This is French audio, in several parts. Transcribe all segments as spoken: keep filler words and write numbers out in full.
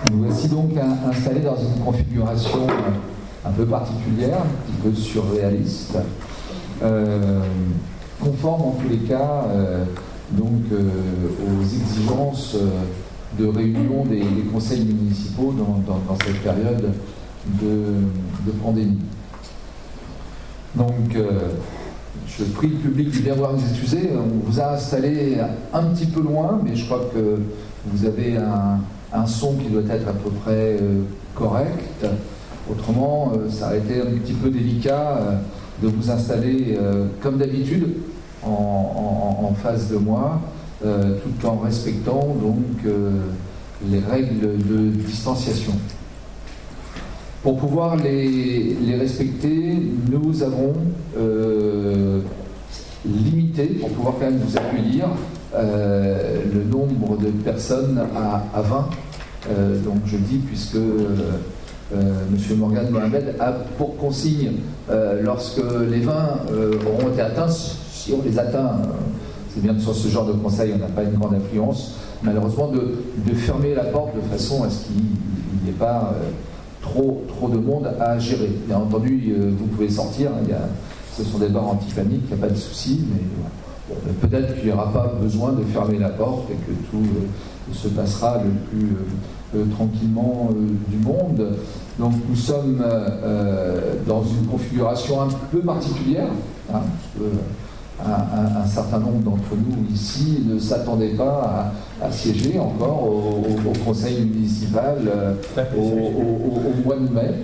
Nous voici donc installés dans une configuration un peu particulière, un petit peu surréaliste, euh, conforme en tous les cas euh, donc, euh, aux exigences de réunion des, des conseils municipaux dans, dans, dans cette période de, de pandémie. Donc, euh, je prie le public de bien vouloir nous excuser. On vous a installé un petit peu loin, mais je crois que vous avez un, un son qui doit être à peu près euh, correct. Autrement, euh, ça a été un petit peu délicat euh, de vous installer euh, comme d'habitude en, en, en face de moi, euh, tout en respectant donc euh, les règles de distanciation. Pour pouvoir les, les respecter, nous avons euh, limité, pour pouvoir quand même vous accueillir, euh, le nombre de personnes à, à vingt. Euh, donc je dis puisque euh, euh, M. Morgan Mohamed a pour consigne, euh, lorsque les vingt euh, auront été atteints, si on les atteint, euh, c'est bien que sur ce genre de conseil on n'a pas une grande influence, malheureusement de, de fermer la porte de façon à ce qu'il n'y ait pas euh, trop, trop de monde à gérer. Bien entendu, euh, vous pouvez sortir, il y a, ce sont des bars anti-panique, il n'y a pas de souci, mais bon, peut-être qu'il n'y aura pas besoin de fermer la porte et que tout euh, se passera le plus euh, euh, tranquillement euh, du monde. Donc nous sommes euh, dans une configuration un peu particulière, hein, parce que un, un, un certain nombre d'entre nous ici ne s'attendaient pas à, à siéger encore au, au, au conseil municipal euh, au, au, au mois de mai.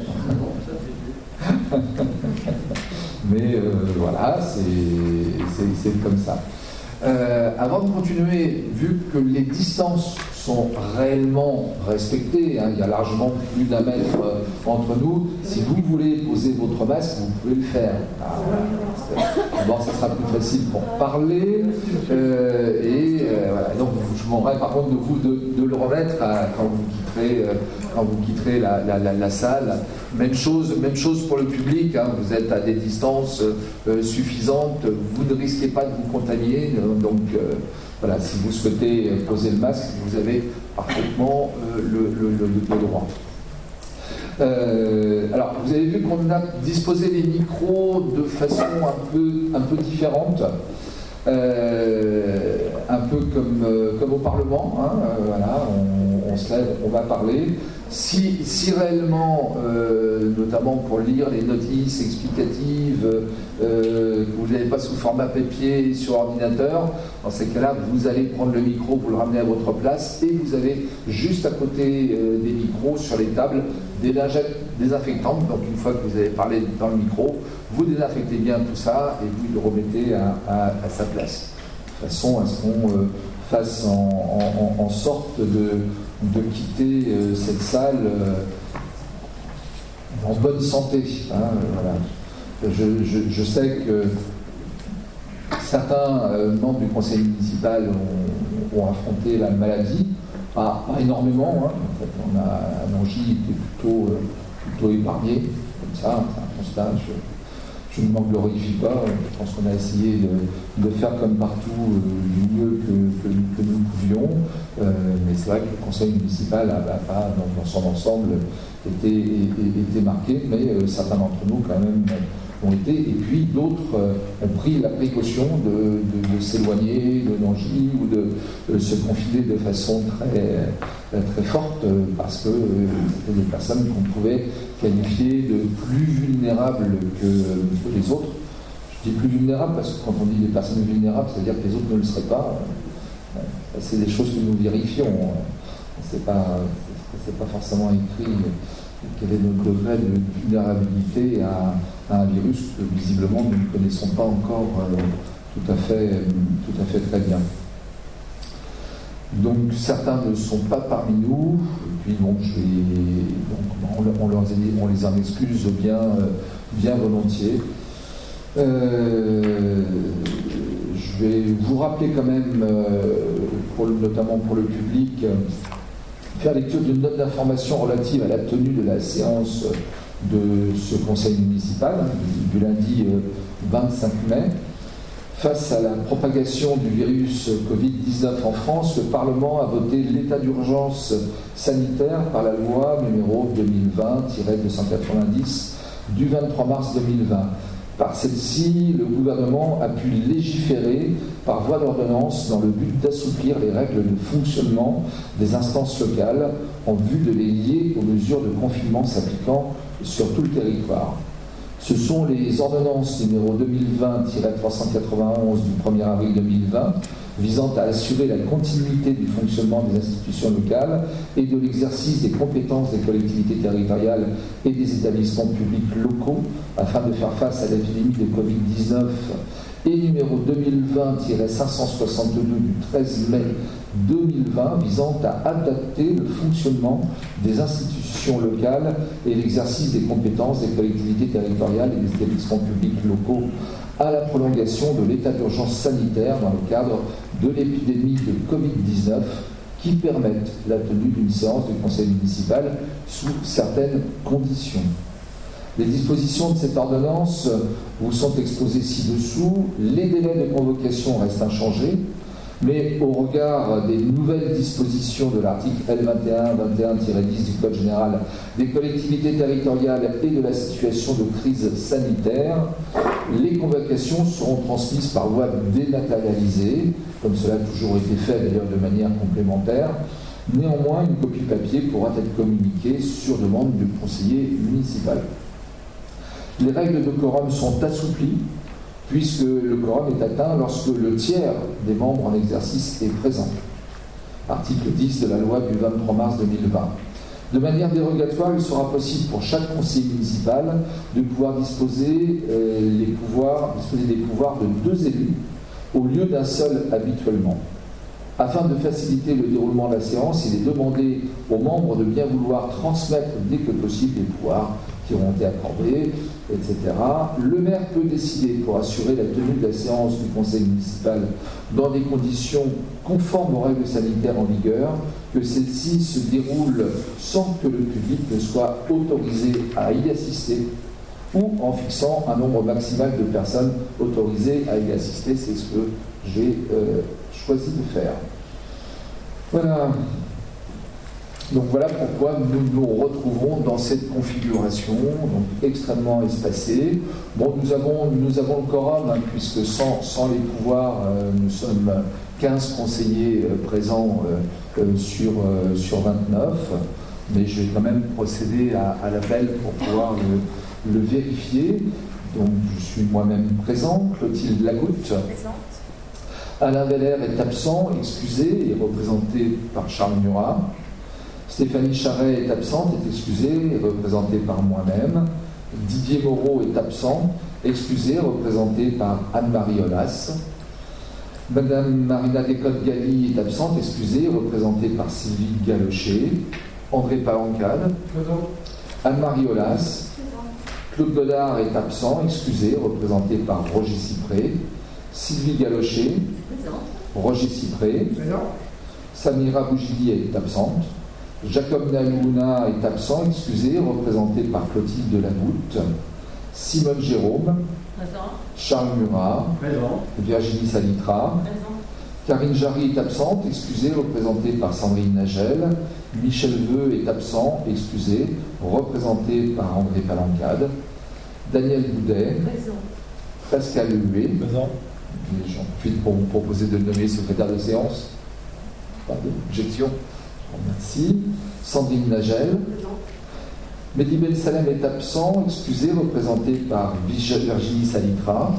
Mais euh, voilà, c'est comme ça. Euh, avant de continuer, vu que les distances sont réellement respectées, hein, il y a largement plus d'un mètre euh, entre nous, si vous voulez poser votre masque, vous pouvez le faire. D'abord, ça sera plus facile pour parler, euh, et euh, voilà. Donc, je vous demanderai par contre de vous de, de le remettre à, quand vous quitterez, euh, quand vous quitterez la, la, la, la salle. Même chose, même chose pour le public, hein, vous êtes à des distances euh, suffisantes, vous ne risquez pas de vous contaminer, donc euh, voilà, si vous souhaitez poser le masque, vous avez parfaitement euh, le, le, le, le droit. Euh, alors, vous avez vu qu'on a disposé les micros de façon un peu, un peu différente, euh, un peu comme, euh, comme au Parlement, hein, euh, voilà, on, on se lève, on va parler. Si, si réellement, euh, notamment pour lire les notices explicatives, euh, que vous n'avez pas sous format papier sur ordinateur, dans ces cas-là, vous allez prendre le micro, vous le ramenez à votre place, et vous avez juste à côté euh, des micros sur les tables des lingettes désinfectantes. Donc une fois que vous avez parlé dans le micro, vous désinfectez bien tout ça et vous le remettez à, à, à sa place, de façon à ce qu'on euh, fasse en, en, en sorte de de quitter euh, cette salle euh, en bonne santé. Hein, euh, voilà. je, je, je sais que certains euh, membres du conseil municipal ont, ont affronté la maladie, pas, pas énormément. Hein. En fait, on a un Angy qui était plutôt, euh, plutôt épargné, comme ça, c'est un constat. Je, Je ne m'en glorifie pas, je pense qu'on a essayé de, de faire comme partout euh, du mieux que, que, que nous pouvions, euh, mais c'est vrai que le conseil municipal n'a pas, dans, dans son ensemble, été, été marqué, mais euh, certains d'entre nous quand même ont été, et puis d'autres euh, ont pris la précaution de, de, de s'éloigner de Nangy ou de, de se confiner de façon très, très forte, parce que euh, c'était des personnes qu'on pouvait qualifier de plus vulnérables que, que les autres. Je dis plus vulnérables parce que quand on dit des personnes vulnérables, ça veut dire que les autres ne le seraient pas. C'est des choses que nous vérifions. C'est pas, c'est pas forcément écrit quel est notre degré de vulnérabilité à, à un virus que visiblement nous ne connaissons pas encore euh, tout à fait, tout à fait très bien. Donc certains ne sont pas parmi nous, et puis bon, je vais, donc, on, on, leur, on les en excuse bien, bien volontiers. Euh, je vais vous rappeler quand même, euh, pour le, notamment pour le public, faire lecture d'une note d'information relative à la tenue de la séance de ce conseil municipal du, du lundi euh, vingt-cinq mai. Face à la propagation du virus covid dix-neuf en France, le Parlement a voté l'état d'urgence sanitaire par la loi numéro deux mille vingt tiret deux cent quatre-vingt-dix du vingt-trois mars deux mille vingt. Par celle-ci, le gouvernement a pu légiférer par voie d'ordonnance dans le but d'assouplir les règles de fonctionnement des instances locales en vue de les lier aux mesures de confinement s'appliquant sur tout le territoire. Ce sont les ordonnances numéro deux mille vingt tiret trois cent quatre-vingt-onze du premier avril deux mille vingt visant à assurer la continuité du fonctionnement des institutions locales et de l'exercice des compétences des collectivités territoriales et des établissements publics locaux afin de faire face à l'épidémie de covid dix-neuf et numéro deux mille vingt tiret cinq cent soixante-deux du treize mai deux mille vingt visant à adapter le fonctionnement des institutions locales et l'exercice des compétences des collectivités territoriales et des établissements publics locaux à la prolongation de l'état d'urgence sanitaire dans le cadre de l'épidémie de covid dix-neuf qui permettent la tenue d'une séance du conseil municipal sous certaines conditions. Les dispositions de cette ordonnance vous sont exposées ci-dessous. Les délais de convocation restent inchangés, mais au regard des nouvelles dispositions de l'article L vingt et un vingt et un tiret dix du Code général des collectivités territoriales et de la situation de crise sanitaire, les convocations seront transmises par voie dématérialisée, comme cela a toujours été fait d'ailleurs de manière complémentaire. Néanmoins, une copie papier pourra être communiquée sur demande du conseiller municipal. Les règles de quorum sont assouplies, puisque le quorum est atteint lorsque le tiers des membres en exercice est présent. Article dix de la loi du vingt-trois mars deux mille vingt. De manière dérogatoire, il sera possible pour chaque conseiller municipal de pouvoir disposer, euh, les pouvoirs, disposer des pouvoirs de deux élus au lieu d'un seul habituellement. Afin de faciliter le déroulement de la séance, il est demandé aux membres de bien vouloir transmettre dès que possible les pouvoirs qui auront été accordés, et cetera. Le maire peut décider, pour assurer la tenue de la séance du conseil municipal dans des conditions conformes aux règles sanitaires en vigueur, que celle-ci se déroule sans que le public ne soit autorisé à y assister ou en fixant un nombre maximal de personnes autorisées à y assister. C'est ce que j'ai euh, choisi de faire. Voilà. Donc voilà pourquoi nous nous retrouvons dans cette configuration, donc extrêmement espacée. Bon, nous avons, nous avons le quorum, hein, puisque sans, sans les pouvoirs, euh, nous sommes quinze conseillers euh, présents euh, euh, sur, euh, sur vingt-neuf, mais je vais quand même procéder à, à l'appel pour pouvoir le, le vérifier. Donc je suis moi-même présent, Clotilde Lagoutte. Présente. Alain Veller est absent, excusé, et représenté par Charles Murat. Stéphanie Charret est absente, est excusée, représentée par moi-même. Didier Moreau est absent, excusé, représenté par Anne-Marie Olas. Madame Marina Descotes-Galli est absente, excusée, représentée par Sylvie Galochet. André Palancade. Anne-Marie Olas. Claude Godard est absent, excusé, représenté par Roger Cypré. Sylvie Galochet. Roger Cypré. Samira Bougili est absente. Jacob Nalouna est absent, excusé, représenté par Clotilde Lagoutte. Simone Jérôme. Présent. Charles Murat. Présent. Virginie Salitra. Présent. Karine Jarry est absente, excusée, représentée par Sandrine Nagel. Michel Veux est absent, excusé, représenté par André Palancade. Daniel Boudet. Présent. Pascal Huet. Présent. J'en profite pour vous proposer de le nommer secrétaire de séance. Pas d'objection. Merci. Sandrine Nagel. Mehdi Ben Salem est absent, excusé, représenté par Virginie Salitra.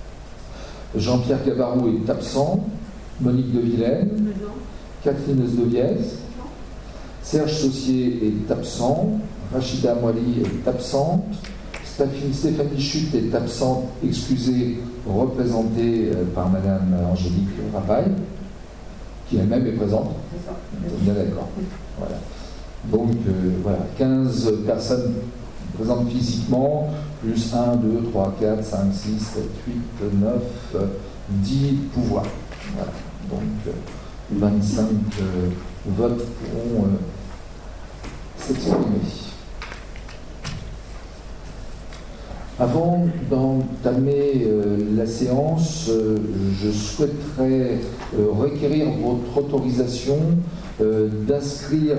Jean-Pierre Gabarou est absent. Monique de Vilaine. Catherine Osdoviez. Serge Saucier est absent. Rachida Moali est absente. Stéphanie Chute est absente, excusée, représentée par Madame Angélique Rapaille, qui elle-même est présente. C'est ça. On est bien d'accord. Voilà. Donc, euh, voilà, quinze personnes présentes physiquement, plus un, deux, trois, quatre, cinq, six, sept, huit, neuf, dix pouvoirs. Voilà. Donc, euh, vingt-cinq euh, votes pourront euh, s'exprimer. Avant d'entamer euh, la séance, euh, je souhaiterais euh, requérir votre autorisation euh, d'inscrire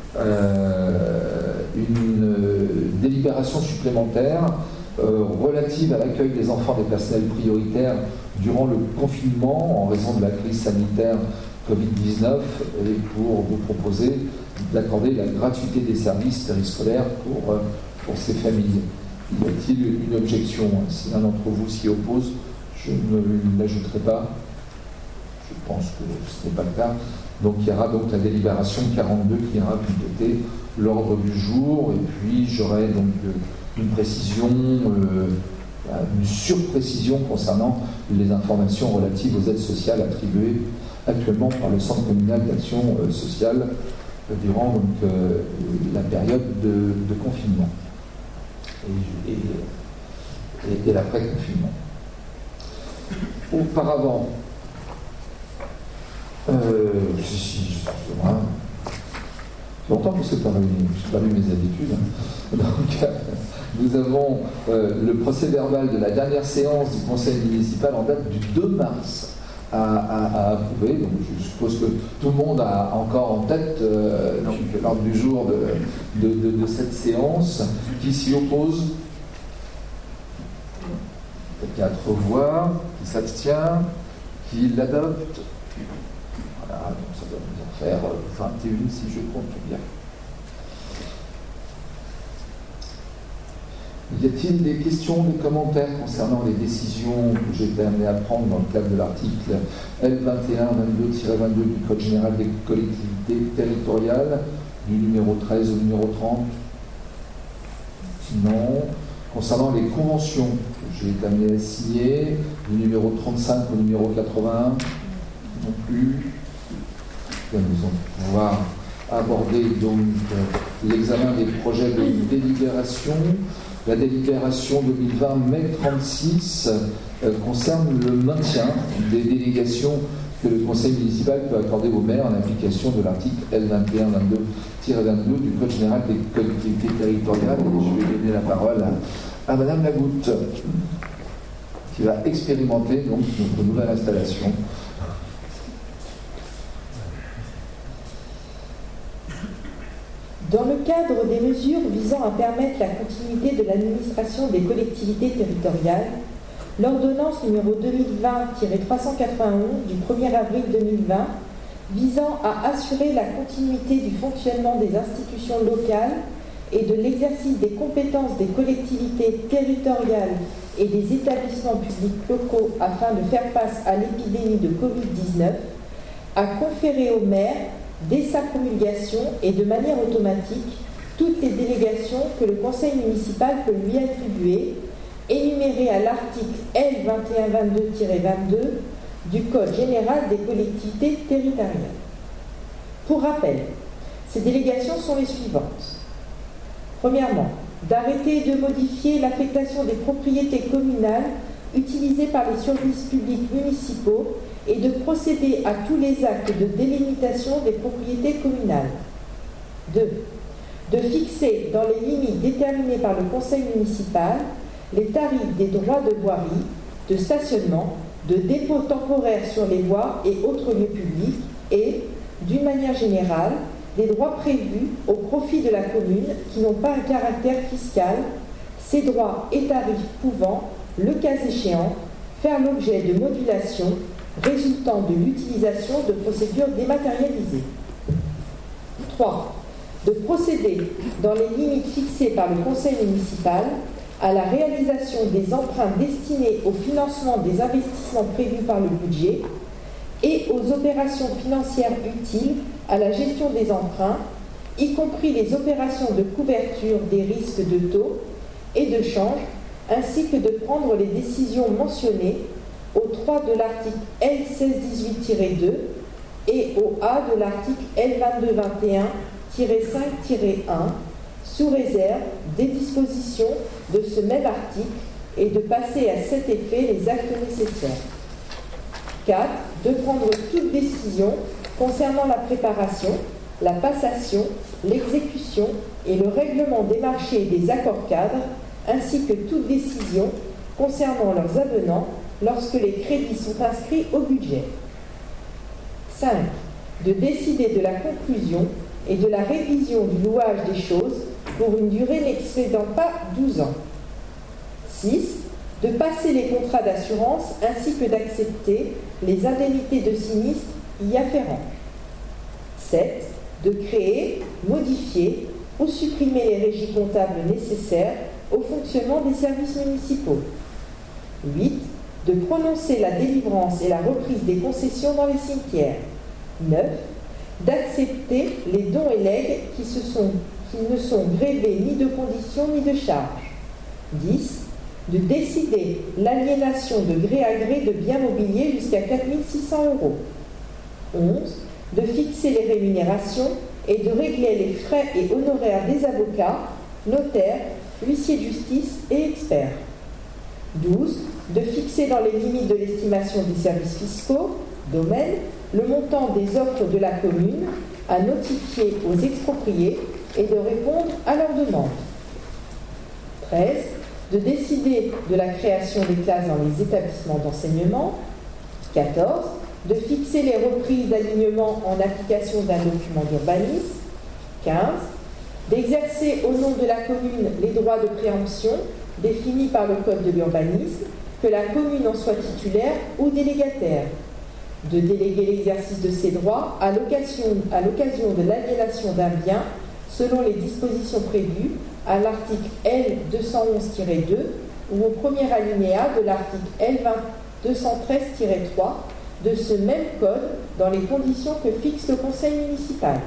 euh, une euh, délibération supplémentaire euh, relative à l'accueil des enfants des personnels prioritaires durant le confinement en raison de la crise sanitaire covid dix-neuf et pour vous proposer d'accorder la gratuité des services périscolaires pour, euh, pour ces familles. Y a-t-il une objection? Si l'un d'entre vous s'y oppose, je ne l'ajouterai pas. Je pense que ce n'est pas le cas. Donc il y aura donc la délibération quarante-deux qui ira compléter l'ordre du jour. Et puis j'aurai donc une précision, euh, une surprécision concernant les informations relatives aux aides sociales attribuées actuellement par le Centre communal d'action euh, sociale euh, durant donc, euh, la période de, de confinement. Et, et, et l'après-confinement. Auparavant, euh, si, si, c'est longtemps que je n'ai pas lu mes habitudes. Donc, nous avons euh, le procès-verbal de la dernière séance du conseil municipal en date du deux mars à, à, à approuver. Donc, je suppose que tout le monde a encore en tête euh, l'ordre du jour de, de, de, de cette séance. Qui s'y oppose? Quatre voix. Qui s'abstient? Qui l'adopte? Voilà, donc ça doit nous en faire vingt et un si je compte bien. Y a-t-il des questions, des commentaires concernant les décisions que j'ai été amené à prendre dans le cadre de l'article L vingt et un vingt-deux tiret vingt-deux du Code général des collectivités territoriales, du numéro treize au numéro trente? Non. Concernant les conventions que j'ai été amené à signer, du numéro trente-cinq au numéro quatre-vingt-un, non plus. Nous allons pouvoir aborder donc l'examen des projets de délibération. La délibération deux mille vingt mai trente-six euh, concerne le maintien des délégations que le conseil municipal peut accorder aux maires en application de l'article L vingt et un vingt-deux tiret vingt-deux du Code général des collectivités territoriales. Et je vais donner la parole à, à Madame Lagoutte, qui va expérimenter donc notre nouvelle installation. Dans le cadre des mesures visant à permettre la continuité de l'administration des collectivités territoriales, l'ordonnance numéro deux mille vingt tiret trois cent quatre-vingt-onze du premier avril deux mille vingt visant à assurer la continuité du fonctionnement des institutions locales et de l'exercice des compétences des collectivités territoriales et des établissements publics locaux afin de faire face à l'épidémie de covid dix-neuf, a conféré aux maires, dès sa promulgation et de manière automatique, toutes les délégations que le conseil municipal peut lui attribuer, énumérées à l'article L vingt et un vingt-deux tiret vingt-deux du Code général des collectivités territoriales. Pour rappel, ces délégations sont les suivantes. Premièrement, d'arrêter et de modifier l'affectation des propriétés communales utilisées par les services publics municipaux et de procéder à tous les actes de délimitation des propriétés communales. deux. De fixer, dans les limites déterminées par le conseil municipal, les tarifs des droits de voirie, de stationnement, de dépôt temporaire sur les voies et autres lieux publics et, d'une manière générale, des droits prévus au profit de la commune qui n'ont pas un caractère fiscal, ces droits et tarifs pouvant, le cas échéant, faire l'objet de modulations résultant de l'utilisation de procédures dématérialisées. trois. De procéder, dans les limites fixées par le conseil municipal, à la réalisation des emprunts destinés au financement des investissements prévus par le budget et aux opérations financières utiles à la gestion des emprunts, y compris les opérations de couverture des risques de taux et de change, ainsi que de prendre les décisions mentionnées au trois de l'article L seize dix-huit tiret deux et au A de l'article L vingt-deux vingt et un tiret cinq tiret un, sous réserve des dispositions de ce même article et de passer à cet effet les actes nécessaires. quatre. De prendre toute décision concernant la préparation, la passation, l'exécution et le règlement des marchés et des accords cadres ainsi que toute décision concernant leurs avenants lorsque les crédits sont inscrits au budget. cinq. De décider de la conclusion et de la révision du louage des choses pour une durée n'excédant pas douze ans. six. De passer les contrats d'assurance ainsi que d'accepter les indemnités de sinistre y afférentes. sept. De créer, modifier ou supprimer les régies comptables nécessaires au fonctionnement des services municipaux. huit. De prononcer la délivrance et la reprise des concessions dans les cimetières. neuf. D'accepter les dons et legs qui, se sont, qui ne sont grévés ni de conditions ni de charges. dix. De décider l'aliénation de gré à gré de biens mobiliers jusqu'à quatre mille six cents euros. onze. De fixer les rémunérations et de régler les frais et honoraires des avocats, notaires, huissiers de justice et experts. douze. De fixer dans les limites de l'estimation des services fiscaux, domaines, le montant des offres de la commune à notifier aux expropriés et de répondre à leurs demandes. treize. De décider de la création des classes dans les établissements d'enseignement. quatorze. De fixer les reprises d'alignement en application d'un document d'urbanisme. quinze. D'exercer au nom de la commune les droits de préemption définis par le Code de l'urbanisme, que la commune en soit titulaire ou délégataire. De déléguer l'exercice de ces droits à l'occasion, à l'occasion de l'aliénation d'un bien selon les dispositions prévues à l'article L deux cent onze tiret deux ou au premier alinéa de l'article L deux cent treize tiret trois de ce même code dans les conditions que fixe le conseil municipal.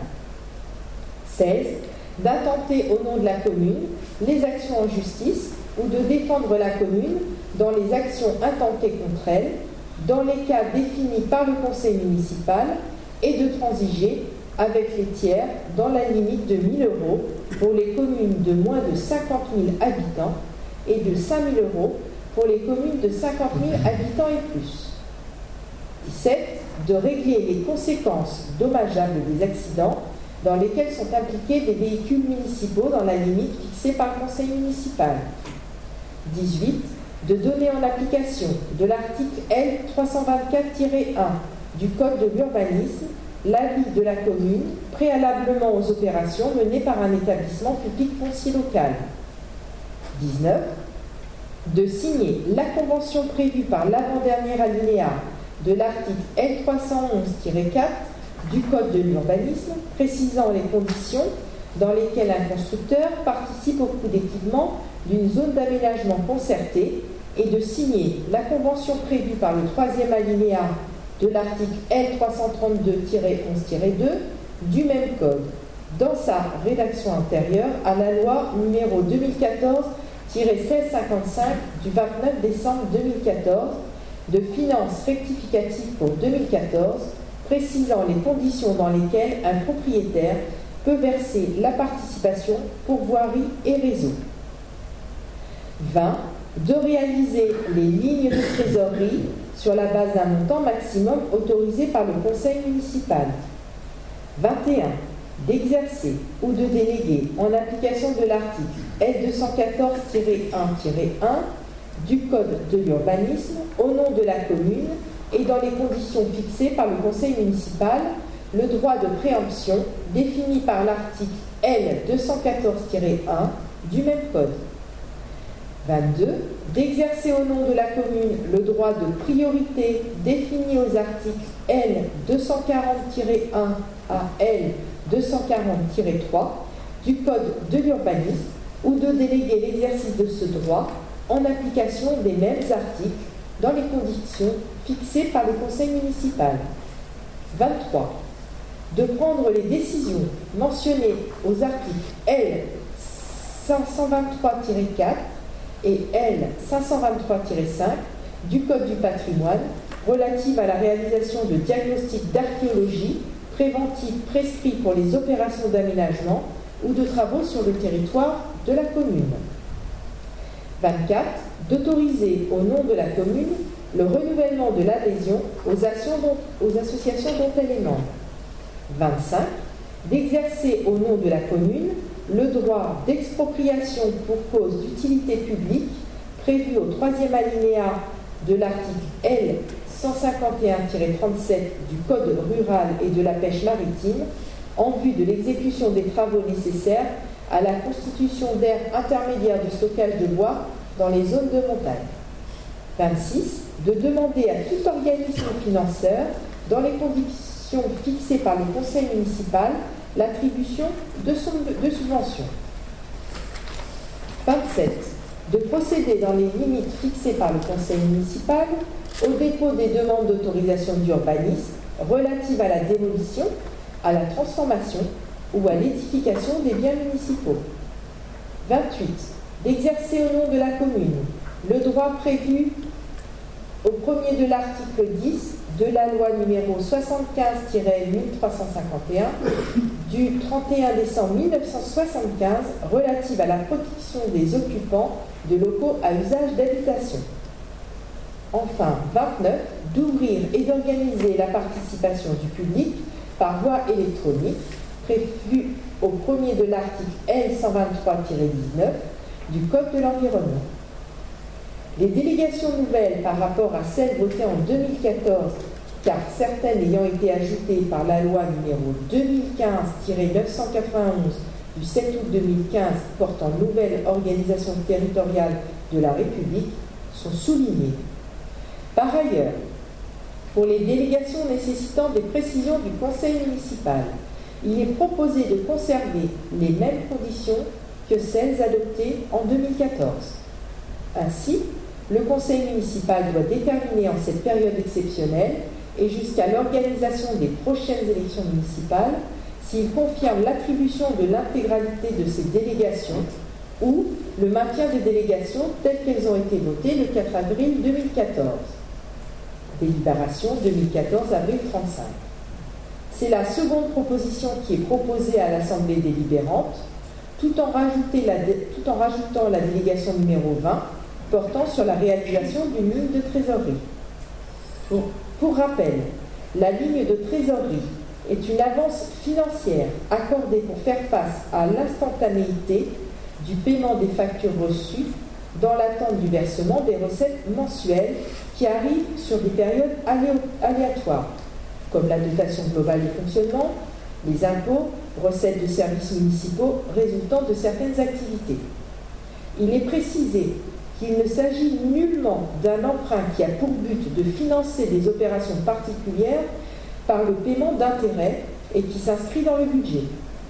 seize. D'intenter au nom de la commune les actions en justice ou de défendre la commune dans les actions intentées contre elle, dans les cas définis par le conseil municipal, et de transiger avec les tiers dans la limite de mille euros pour les communes de moins de cinquante mille habitants et de cinq mille euros pour les communes de cinquante mille habitants et plus. dix-sept. De régler les conséquences dommageables des accidents dans lesquels sont impliqués des véhicules municipaux dans la limite fixée par le conseil municipal. dix-huit. De donner en application de l'article L trois cent vingt-quatre tiret un du Code de l'urbanisme l'avis de la commune préalablement aux opérations menées par un établissement public foncier local. dix-neuf. De signer la convention prévue par l'avant-dernier alinéa de l'article L trois cent onze tiret quatre du Code de l'urbanisme précisant les conditions dans lesquelles un constructeur participe au coût d'équipement d'une zone d'aménagement concertée et de signer la convention prévue par le troisième alinéa de l'article L trois cent trente-deux tiret onze tiret deux du même code, dans sa rédaction antérieure à la loi numéro deux mille quatorze tiret seize cinquante-cinq du vingt-neuf décembre deux mille quatorze de finances rectificatives pour deux mille quatorze, précisant les conditions dans lesquelles un propriétaire peut verser la participation pour voirie et réseau. vingt. De réaliser les lignes de trésorerie sur la base d'un montant maximum autorisé par le conseil municipal. vingt et un. D'exercer ou de déléguer en application de l'article L deux cent quatorze tiret un tiret un du Code de l'urbanisme au nom de la commune et dans les conditions fixées par le conseil municipal le droit de préemption défini par l'article L deux cent quatorze tiret un du même code. vingt-deux. D'exercer au nom de la commune le droit de priorité défini aux articles L deux cent quarante tiret un à L deux cent quarante tiret trois du Code de l'urbanisme ou de déléguer l'exercice de ce droit en application des mêmes articles dans les conditions fixées par le conseil municipal. vingt-trois. De prendre les décisions mentionnées aux articles L cinq cent vingt-trois tiret quatre et L cinq cent vingt-trois tiret cinq du Code du patrimoine relative à la réalisation de diagnostics d'archéologie préventifs prescrits pour les opérations d'aménagement ou de travaux sur le territoire de la commune. vingt-quatre. D'autoriser au nom de la commune le renouvellement de l'adhésion aux, actions dont, aux associations dont elle est membre. vingt-cinq. D'exercer au nom de la commune le droit d'expropriation pour cause d'utilité publique prévu au troisième alinéa de l'article L cent cinquante et un tiret trente-sept du Code rural et de la pêche maritime en vue de l'exécution des travaux nécessaires à la constitution d'aires intermédiaires de stockage de bois dans les zones de montagne. vingt-six. De demander à tout organisme financeur, dans les conditions fixées par le conseil municipal, l'attribution de, son, de subventions. vingt-sept. De procéder dans les limites fixées par le conseil municipal au dépôt des demandes d'autorisation d'urbanisme relatives à la démolition, à la transformation ou à l'édification des biens municipaux. vingt-huit. D'exercer au nom de la commune le droit prévu au premier de l'article dix de la loi numéro soixante-quinze tiret mille trois cent cinquante et un du trente et un décembre mille neuf cent soixante-quinze relative à la protection des occupants de locaux à usage d'habitation. Enfin, vingt-neuf. D'ouvrir et d'organiser la participation du public par voie électronique prévue au premier de l'article L cent vingt-trois tiret dix-neuf du Code de l'environnement. Les délégations nouvelles par rapport à celles votées en deux mille quatorze, car certaines ayant été ajoutées par la loi numéro deux mille quinze tiret neuf cent quatre-vingt-onze du sept août deux mille quinze portant nouvelle organisation territoriale de la République, sont soulignées. Par ailleurs, pour les délégations nécessitant des précisions du conseil municipal, il est proposé de conserver les mêmes conditions que celles adoptées en deux mille quatorze. Ainsi, le conseil municipal doit déterminer en cette période exceptionnelle et jusqu'à l'organisation des prochaines élections municipales s'il confirme l'attribution de l'intégralité de ces délégations ou le maintien des délégations telles qu'elles ont été votées le quatre avril deux mille quatorze. Délibération deux mille quatorze, avril trente-cinq. C'est la seconde proposition qui est proposée à l'Assemblée délibérante, tout en, la, tout en rajoutant la délégation numéro vingt, portant sur la réalisation d'une ligne de trésorerie. Pour, pour rappel, la ligne de trésorerie est une avance financière accordée pour faire face à l'instantanéité du paiement des factures reçues dans l'attente du versement des recettes mensuelles qui arrivent sur des périodes aléatoires, comme la dotation globale de fonctionnement, les impôts, recettes de services municipaux résultant de certaines activités. Il est précisé qu'il ne s'agit nullement d'un emprunt qui a pour but de financer des opérations particulières par le paiement d'intérêts et qui s'inscrit dans le budget.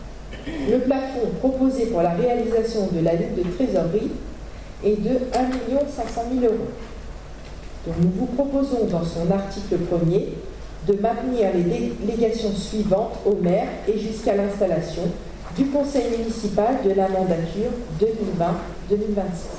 Le plafond proposé pour la réalisation de la ligne de trésorerie est de un million cinq cent mille euros. Donc nous vous proposons dans son article premier de maintenir les délégations suivantes au maire et jusqu'à l'installation du conseil municipal de la mandature deux mille vingt deux mille vingt-six.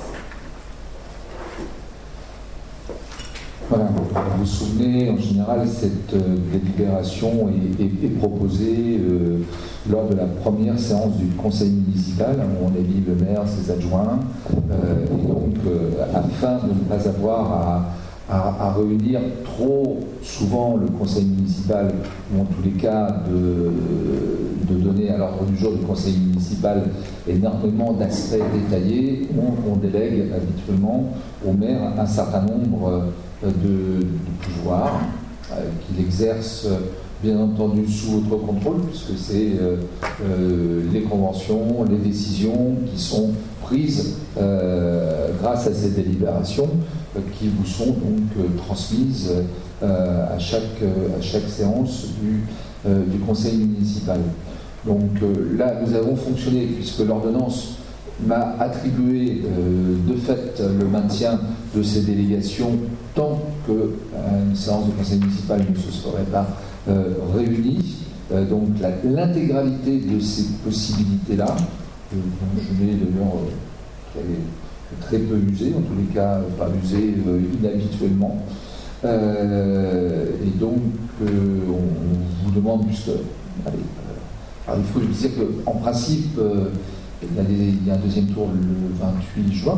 Voilà, vous vous souvenez, en général, cette euh, délibération est, est, est proposée euh, lors de la première séance du conseil municipal, où on élit le maire, ses adjoints, euh, et donc euh, afin de ne pas avoir à, à, à réunir trop souvent le conseil municipal, ou en tous les cas de, de donner à l'ordre du jour du conseil municipal énormément d'aspects détaillés, on, on délègue habituellement au maire un certain nombre de, de pouvoirs euh, qu'il exerce euh, bien entendu sous votre contrôle, puisque c'est euh, euh, les conventions, les décisions qui sont prises euh, grâce à ces délibérations euh, qui vous sont donc euh, transmises euh, à, chaque, euh, à chaque séance du, euh, du conseil municipal. Donc euh, là, nous avons fonctionné, puisque l'ordonnance m'a attribué euh, de fait le maintien de ces délégations tant qu'une euh, séance de conseil municipal ne se serait pas euh, réunie. Euh, donc la, l'intégralité de ces possibilités-là, euh, dont je n'ai d'ailleurs euh, très, très peu usé, en tous les cas pas usé euh, inhabituellement. Euh, et donc euh, on, on vous demande, puisque allez, euh, alors il faut dire qu'en principe euh, Il y, a des, il y a un deuxième tour le vingt-huit juin,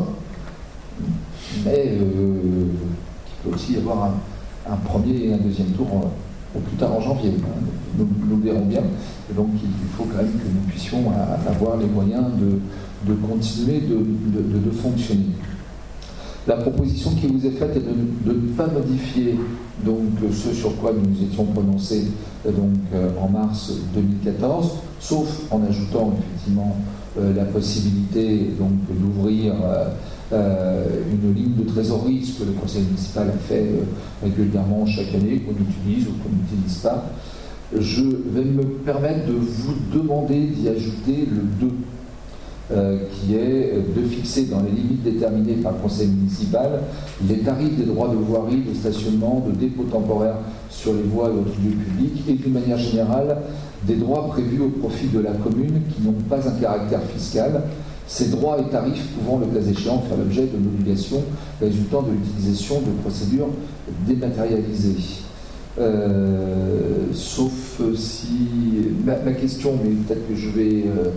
mais euh, il peut aussi y avoir un, un premier et un deuxième tour au plus tard en janvier. Hein, nous, nous verrons bien. Et donc il faut quand même que nous puissions avoir les moyens de, de continuer de, de, de, de fonctionner. La proposition qui vous est faite est de, de ne pas modifier donc, ce sur quoi nous nous étions prononcés donc, en mars deux mille quatorze, sauf en ajoutant effectivement euh, la possibilité donc, d'ouvrir euh, euh, une ligne de trésorerie, ce que le conseil municipal a fait euh, régulièrement chaque année, qu'on utilise ou qu'on n'utilise pas. Je vais me permettre de vous demander d'y ajouter le deux. Euh, qui est de fixer dans les limites déterminées par le conseil municipal les tarifs des droits de voirie, de stationnement, de dépôt temporaire sur les voies et autres lieux publics et d'une manière générale des droits prévus au profit de la commune qui n'ont pas un caractère fiscal, ces droits et tarifs pouvant le cas échéant faire l'objet de l'obligation résultant de l'utilisation de procédures dématérialisées. Euh, sauf si... Ma, ma question, mais peut-être que je vais... Euh,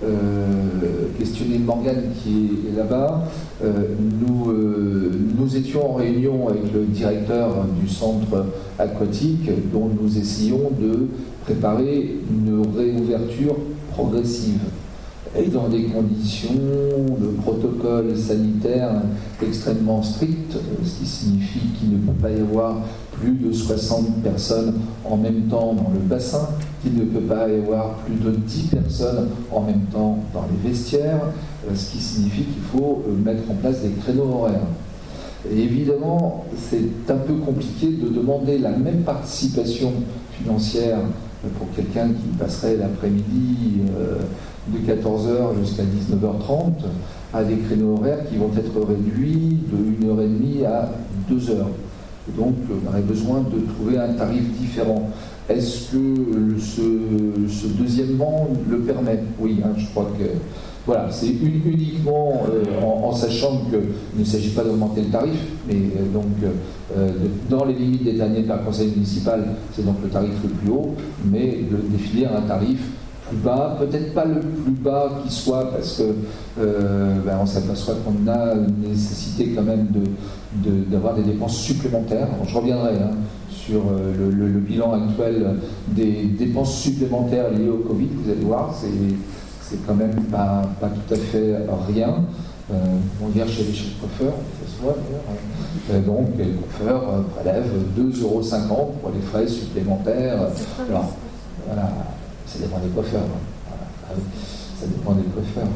Euh, questionner Morgane qui est là-bas. Euh, nous, euh, nous étions en réunion avec le directeur du centre aquatique dont nous essayons de préparer une réouverture progressive et dans des conditions de protocole sanitaire extrêmement strictes, ce qui signifie qu'il ne peut pas y avoir plus de soixante personnes en même temps dans le bassin, qu'il ne peut pas y avoir plus de dix personnes en même temps dans les vestiaires, ce qui signifie qu'il faut mettre en place des créneaux horaires. Et évidemment, c'est un peu compliqué de demander la même participation financière pour quelqu'un qui passerait l'après-midi euh, de quatorze heures jusqu'à dix-neuf heures trente à des créneaux horaires qui vont être réduits de une heure trente à deux heures. Et donc, on aurait besoin de trouver un tarif différent. Est-ce que ce, ce deuxièmement le permet? Oui, hein, je crois que... Voilà, c'est uniquement euh, en, en sachant qu'il ne s'agit pas d'augmenter le tarif, mais euh, donc euh, dans les limites déterminées par le conseil municipal, c'est donc le tarif le plus haut, mais de définir un tarif plus bas, peut-être pas le plus bas qui soit, parce que euh, ben on s'aperçoit qu'on a une nécessité quand même de, de, d'avoir des dépenses supplémentaires. Alors, je reviendrai hein, sur euh, le, le, le bilan actuel des dépenses supplémentaires liées au Covid, vous allez voir, c'est... c'est quand même pas, pas tout à fait rien. Euh, on hier chez les chez le coiffeur, ça se voit d'ailleurs. Euh, donc les coiffeurs euh, prélèvent deux euros cinquante pour les frais supplémentaires. Alors, voilà, ça dépend des coiffeurs. Voilà. Ah oui, ça dépend des coiffeurs.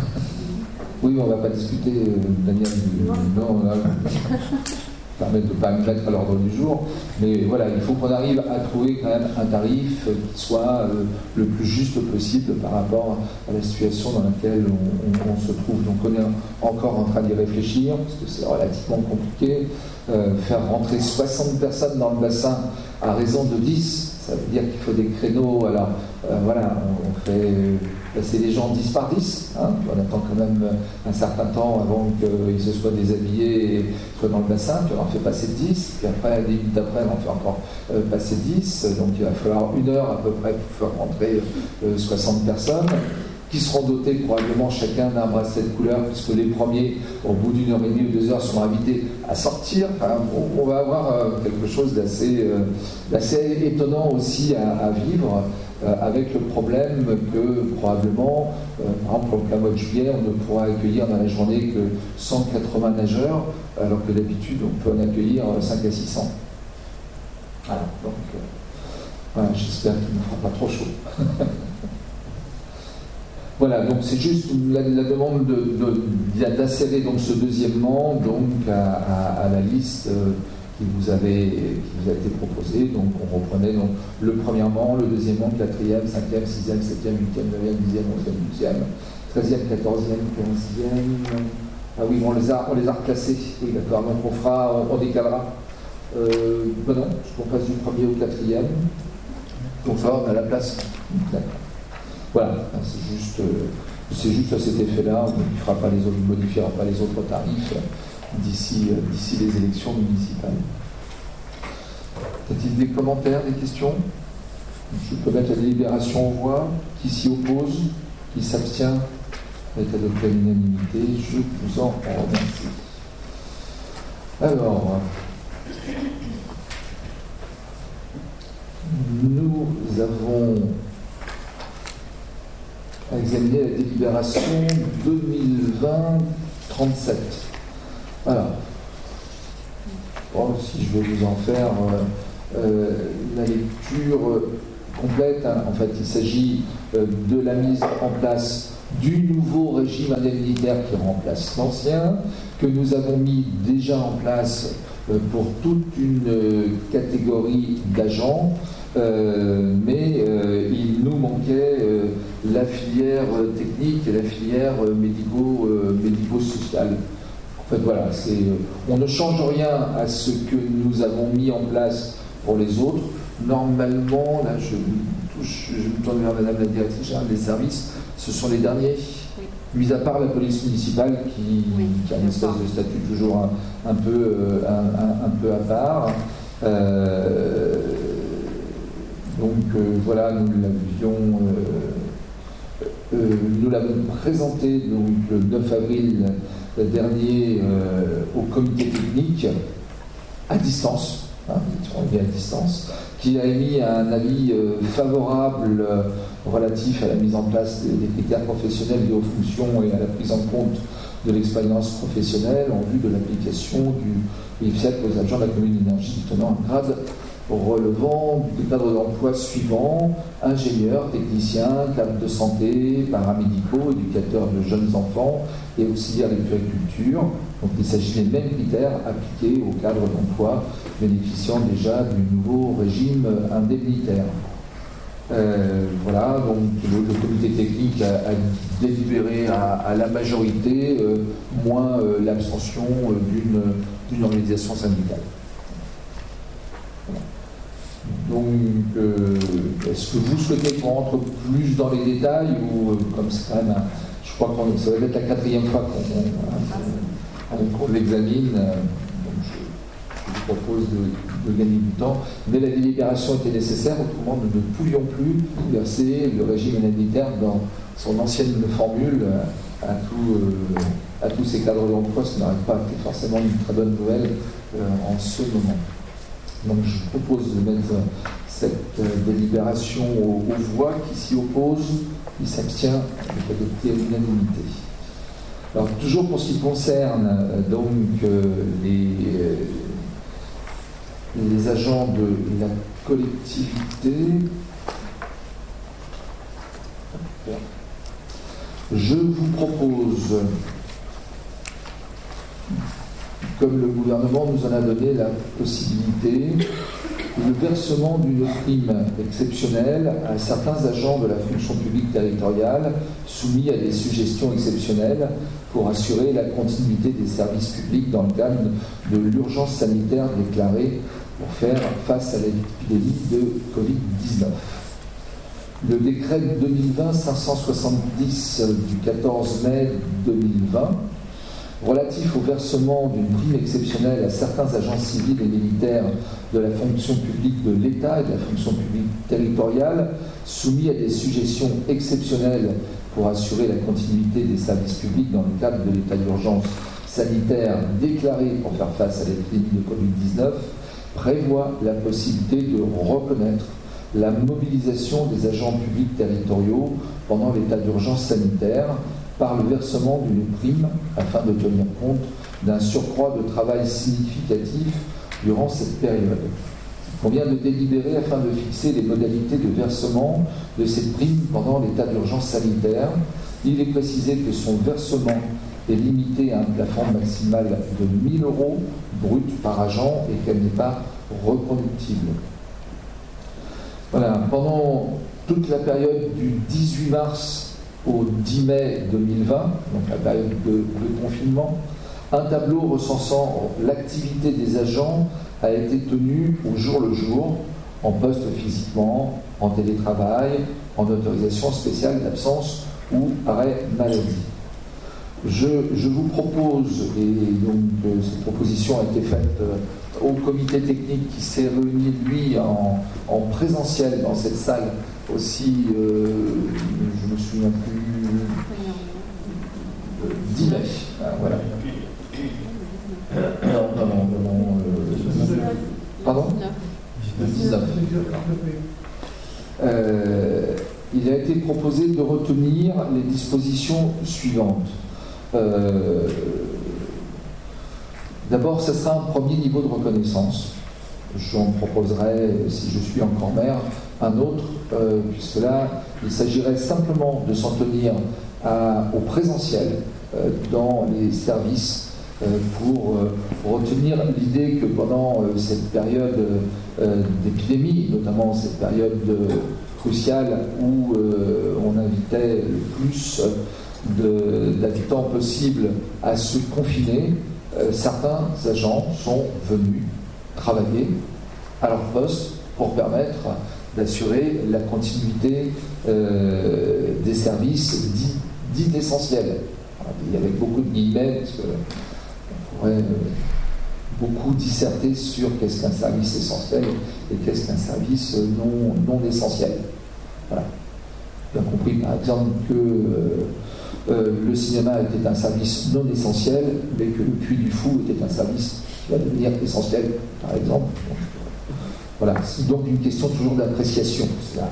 Oui, on ne va pas discuter, euh, Daniel. Du, non, là, permettre de ne pas me mettre à l'ordre du jour, mais voilà, il faut qu'on arrive à trouver quand même un tarif qui soit euh, le plus juste possible par rapport à la situation dans laquelle on, on, on se trouve. Donc on est encore en train d'y réfléchir, parce que c'est relativement compliqué. Euh, faire rentrer soixante personnes dans le bassin à raison de dix, ça veut dire qu'il faut des créneaux. Alors euh, voilà, on, on fait passer les gens dix par dix, hein, on attend quand même un certain temps avant qu'ils se soient déshabillés et soient dans le bassin, puis on en fait passer dix, puis après, dix minutes après, on en fait encore euh, passer dix, donc il va falloir une heure à peu près pour faire rentrer euh, soixante personnes, qui seront dotés probablement chacun d'un bracelet de couleur, puisque les premiers, au bout d'une heure et demie ou deux heures, sont invités à sortir. Enfin, on, on va avoir euh, quelque chose d'assez, euh, d'assez étonnant aussi à, à vivre, euh, avec le problème que probablement, euh, par exemple, pour le mois de juillet, on ne pourra accueillir dans la journée que cent quatre-vingts nageurs, alors que d'habitude, on peut en accueillir cinq à six cents. Voilà, donc, euh, voilà, j'espère qu'il ne fera pas trop chaud. Voilà, donc c'est juste la, la demande de, de, d'insérer donc ce deuxièmement donc à, à, à la liste euh, qui vous avait qui vous a été proposée. Donc on reprenait donc le premièrement, le deuxièmement, le quatrième, cinquième, sixième, septième, huitième, neuvième, dixième, onzième, douzième, treizième, quatorzième, quinzième. Ah oui, on les a on les a reclassés. Oui, d'accord. Donc on fera, on, on décalera. Euh, ben non, on passe du premier au quatrième. Donc ça, on a la place. D'accord. Voilà, c'est juste, c'est juste à cet effet-là. On ne fera pas les autres, modifiera pas les autres tarifs d'ici, d'ici les élections municipales. Y a-t-il des commentaires, des questions? Je peux mettre la délibération en voix. Qui s'y oppose? Qui s'abstient? Est adopté à l'unanimité. Je vous en remercie. Alors, nous avons examiné la délibération deux mille vingt trente-sept. Voilà. Bon, si je vais vous en faire euh, euh, la lecture complète, hein, en fait, il s'agit euh, de la mise en place du nouveau régime indemnitaire qui remplace l'ancien, que nous avons mis déjà en place euh, pour toute une euh, catégorie d'agents, euh, mais euh, il nous manquait euh, la filière technique et la filière euh, médico, euh, médico-sociale. En fait, voilà, c'est, euh, on ne change rien à ce que nous avons mis en place pour les autres. Normalement, là, je, touche, je me tourne vers Madame la directrice générale des services, ce sont les derniers, oui. Mis à part la police municipale qui, oui, qui a une espèce de statut toujours un, un, peu, euh, un, un, un peu à part. Euh, donc euh, voilà, nous l'avions, euh, euh, nous l'avons présenté donc, le neuf avril dernier euh, au comité technique à distance. Hein, à distance, qui a émis un avis euh, favorable euh, relatif à la mise en place des, des critères professionnels liés aux fonctions et à la prise en compte de l'expérience professionnelle en vue de l'application du I F S E C aux agents de la commune d'énergie tenant un grade relevant du cadre d'emploi suivant: ingénieurs, techniciens, cadres de santé, paramédicaux, éducateurs de jeunes enfants et auxiliaires de puriculture. Donc il s'agit des mêmes critères appliqués au cadre d'emploi bénéficiant déjà du nouveau régime indemnitaire. Euh, voilà, donc le, le comité technique a, a délibéré à, à la majorité, euh, moins euh, l'abstention euh, d'une, d'une organisation syndicale. Donc, euh, est-ce que vous souhaitez qu'on rentre plus dans les détails ou euh, comme c'est quand même, un, je crois que ça va être la quatrième fois qu'on, qu'on, qu'on l'examine, euh, donc je, je vous propose de, de gagner du temps. Mais la délibération était nécessaire, autrement nous ne pouvions plus verser le régime indemnitaire dans son ancienne formule à, tout, euh, à tous ces cadres d'emploi, ce qui n'aurait pas été forcément une très bonne nouvelle euh, en ce moment. Donc je vous propose de mettre cette euh, délibération aux, aux voix. Qui s'y oppose, qui s'abstient, est adopté à l'unanimité. Alors toujours pour ce qui concerne euh, donc euh, les, euh, les agents de la collectivité, je vous propose, comme le gouvernement nous en a donné la possibilité, le versement d'une prime exceptionnelle à certains agents de la fonction publique territoriale soumis à des suggestions exceptionnelles pour assurer la continuité des services publics dans le cadre de l'urgence sanitaire déclarée pour faire face à l'épidémie de covid dix-neuf. Le décret deux mille vingt cinq cent soixante-dix du quatorze mai deux mille vingt relatif au versement d'une prime exceptionnelle à certains agents civils et militaires de la fonction publique de l'État et de la fonction publique territoriale soumis à des suggestions exceptionnelles pour assurer la continuité des services publics dans le cadre de l'état d'urgence sanitaire déclaré pour faire face à l'épidémie de covid dix-neuf prévoit la possibilité de reconnaître la mobilisation des agents publics territoriaux pendant l'état d'urgence sanitaire par le versement d'une prime afin de tenir compte d'un surcroît de travail significatif durant cette période. On vient de délibérer afin de fixer les modalités de versement de cette prime pendant l'état d'urgence sanitaire. Il est précisé que son versement est limité à un plafond maximal de mille euros brut par agent et qu'elle n'est pas reconductible. Voilà, pendant toute la période du dix-huit mars au dix mai deux mille vingt, donc la période de, de confinement, un tableau recensant l'activité des agents a été tenu au jour le jour, en poste physiquement, en télétravail, en autorisation spéciale d'absence ou arrêt maladie. Je, je vous propose, et donc euh, cette proposition a été faite euh, au comité technique qui s'est réuni, lui, en, en présentiel dans cette salle aussi, euh, je me souviens plus, euh, dix mai, ah, voilà. Non, non, non, non, euh, pardon dix-neuf. euh, il a été proposé de retenir les dispositions suivantes. Euh, D'abord, ce sera un premier niveau de reconnaissance. J'en proposerai, si je suis encore maire, un autre, euh, puisque là, il s'agirait simplement de s'en tenir à, au présentiel euh, dans les services euh, pour, euh, pour retenir l'idée que pendant euh, cette période euh, d'épidémie, notamment cette période euh, cruciale où euh, on invitait le plus d'habitants possible à se confiner, euh, certains agents sont venus travailler à leur poste pour permettre d'assurer la continuité euh, des services dits, dits essentiels. Il y avait beaucoup de guillemets, parce qu'on pourrait euh, beaucoup disserter sur qu'est-ce qu'un service essentiel et qu'est-ce qu'un service non, non essentiel. Voilà. Bien compris, par exemple, que euh, euh, le cinéma était un service non essentiel, mais que le Puy du Fou était un service qui va devenir essentiel, par exemple. Voilà, c'est donc une question toujours d'appréciation.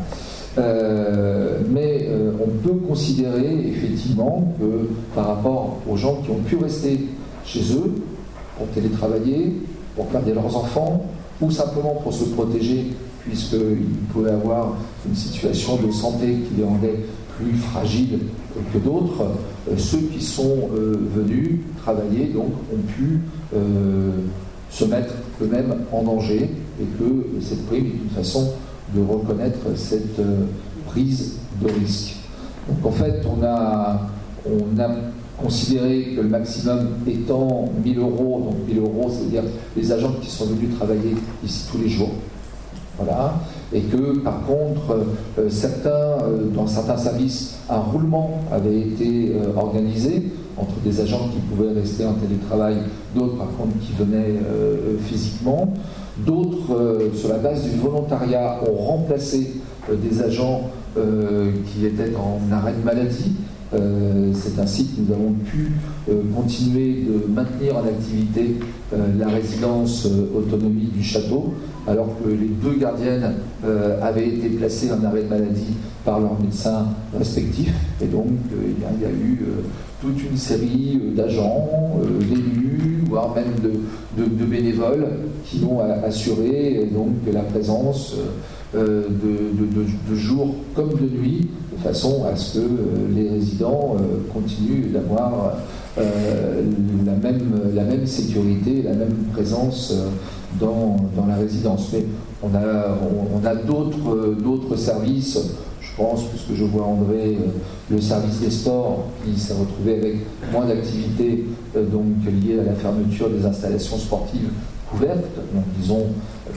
Euh, mais euh, on peut considérer effectivement que par rapport aux gens qui ont pu rester chez eux pour télétravailler, pour garder leurs enfants, ou simplement pour se protéger, puisqu'ils pouvaient avoir une situation de santé qui les rendait plus fragiles que d'autres, euh, ceux qui sont euh, venus travailler donc ont pu euh, se mettre eux-mêmes en danger, et que cette prime est une façon de reconnaître cette euh, prise de risque. Donc en fait, on a, on a considéré que le maximum étant mille euros, donc mille euros, c'est-à-dire les agents qui sont venus travailler ici tous les jours. Voilà. Et que par contre, euh, certains, euh, dans certains services, un roulement avait été euh, organisé entre des agents qui pouvaient rester en télétravail, d'autres par contre qui venaient euh, physiquement. D'autres, euh, sur la base du volontariat, ont remplacé euh, des agents euh, qui étaient en arrêt de maladie. Euh, c'est ainsi que nous avons pu euh, continuer de maintenir en activité euh, la résidence euh, autonomie du château, alors que les deux gardiennes euh, avaient été placées en arrêt de maladie par leurs médecins respectifs. Et donc, euh, il, y a, il y a eu euh, toute une série euh, d'agents, euh, d'élus, voire même de, de, de bénévoles qui ont assuré euh, donc, la présence euh, de, de, de, de jour comme de nuit, de façon à ce que euh, les résidents euh, continuent d'avoir euh, la, même, la même sécurité, la même présence euh, dans, dans la résidence. Mais on a, on, on a d'autres, d'autres services. Je pense, puisque je vois André, euh, le service des sports qui s'est retrouvé avec moins d'activités euh, donc liées à la fermeture des installations sportives couvertes. Donc ils ont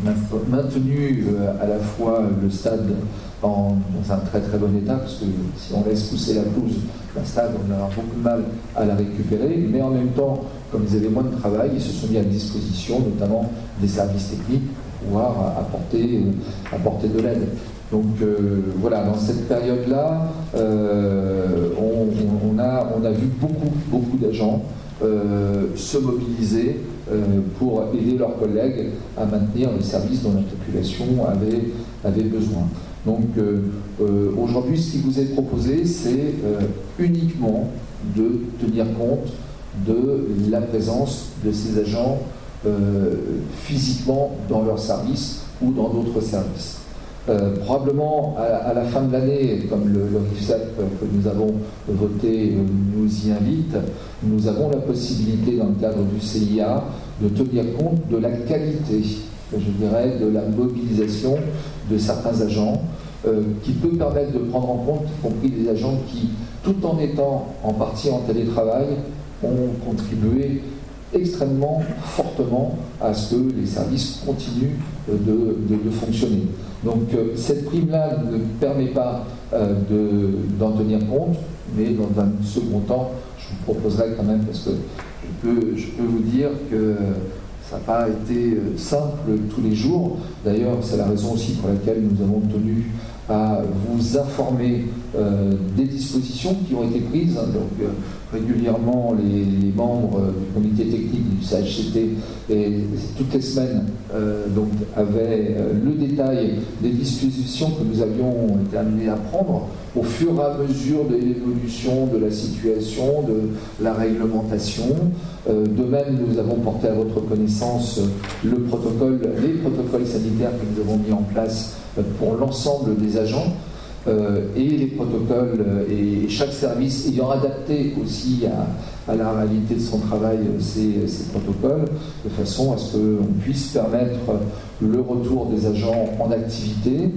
maintenu euh, à la fois le stade en, dans un très très bon état, parce que si on laisse pousser la pelouse d'un stade, on aura beaucoup de mal à la récupérer, mais en même temps, comme ils avaient moins de travail, ils se sont mis à disposition, notamment des services techniques, pour pouvoir apporter, euh, apporter de l'aide. Donc euh, voilà, dans cette période-là, euh, on, on, a, on a vu beaucoup, beaucoup d'agents euh, se mobiliser euh, pour aider leurs collègues à maintenir les services dont la population avait, avait besoin. Donc euh, euh, aujourd'hui, ce qui vous est proposé, c'est euh, uniquement de tenir compte de la présence de ces agents euh, physiquement dans leur service ou dans d'autres services. Euh, probablement à, à la fin de l'année, comme le, le R I F S E P que nous avons voté euh, nous y invite, nous avons la possibilité dans le cadre du C I A de tenir compte de la qualité, je dirais, de la mobilisation de certains agents, euh, qui peut permettre de prendre en compte, y compris des agents qui, tout en étant en partie en télétravail, ont contribué extrêmement fortement à ce que les services continuent de, de, de fonctionner. Donc euh, cette prime-là ne permet pas euh, de, d'en tenir compte, mais dans un second temps, je vous proposerai quand même, parce que je peux, je peux vous dire que ça n'a pas été simple tous les jours. D'ailleurs, c'est la raison aussi pour laquelle nous avons tenu à vous informer euh, des dispositions qui ont été prises. Donc, euh, régulièrement les, les membres du comité technique du C H C T et toutes les semaines euh, donc, avaient euh, le détail des dispositions que nous avions été amenés à prendre au fur et à mesure de l'évolution de la situation, de la réglementation. Euh, de même, nous avons porté à votre connaissance le protocole, les protocoles sanitaires que nous avons mis en place pour l'ensemble des agents. Euh, et les protocoles euh, et chaque service ayant adapté aussi à, à la réalité de son travail euh, ces, ces protocoles, de façon à ce qu'on puisse permettre le retour des agents en activité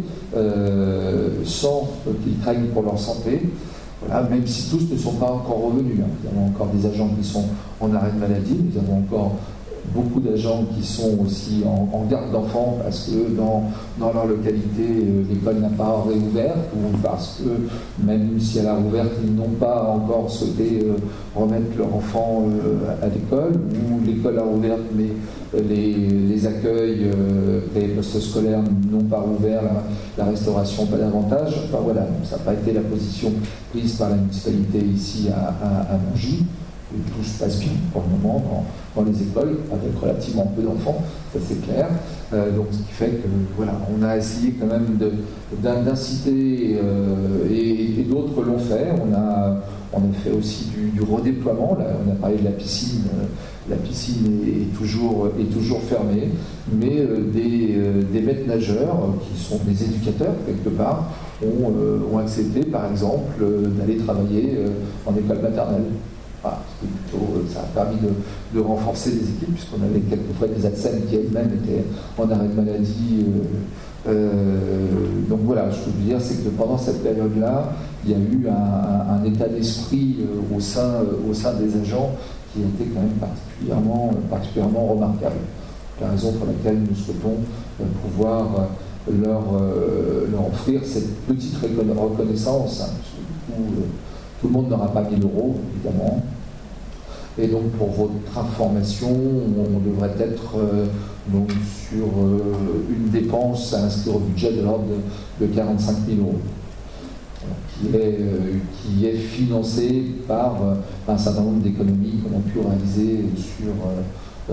euh, sans qu'ils craignent pour leur santé. Voilà, même si tous ne sont pas encore revenus. Hein. Nous avons encore des agents qui sont en arrêt de maladie, nous avons encore beaucoup d'agents qui sont aussi en, en garde d'enfants parce que dans, dans leur localité, euh, l'école n'a pas réouvert ou parce que même si elle a rouvert, ils n'ont pas encore souhaité euh, remettre leur enfant euh, à, à l'école, ou l'école a rouvert mais euh, les, les accueils euh, et post-scolaires n'ont pas rouvert, la, la restauration pas davantage. Enfin voilà, donc ça n'a pas été la position prise par la municipalité ici à, à, à Mongy. Tout se passe bien pour le moment dans, dans les écoles, avec relativement peu d'enfants, ça c'est clair. Euh, donc ce qui fait que voilà, on a essayé quand même de, d'inciter, euh, et, et d'autres l'ont fait. On a, on a fait aussi du, du redéploiement. Là, on a parlé de la piscine. La piscine est, est, toujours, est toujours fermée, mais euh, des, euh, des maîtres nageurs, qui sont des éducateurs quelque part, ont, euh, ont accepté par exemple euh, d'aller travailler euh, en école maternelle. Ah, plutôt, ça a permis de, de renforcer les équipes, puisqu'on avait quelquefois des A T S E M qui elles-mêmes étaient en arrêt de maladie. Euh, euh, donc voilà, ce que je veux dire, c'est que pendant cette période-là, il y a eu un, un, un état d'esprit euh, au, sein, euh, au sein des agents qui était quand même particulièrement, particulièrement remarquable. C'est la raison pour laquelle nous souhaitons euh, pouvoir leur, euh, leur offrir cette petite reconnaissance, hein, parce que du coup, euh, tout le monde n'aura pas mille euros, évidemment. Et donc, pour votre information, on devrait être euh, donc, sur euh, une dépense à inscrire au budget de l'ordre de, de quarante-cinq mille euros, qui est, euh, qui est financée par euh, un certain nombre d'économies qu'on a pu réaliser sur, euh,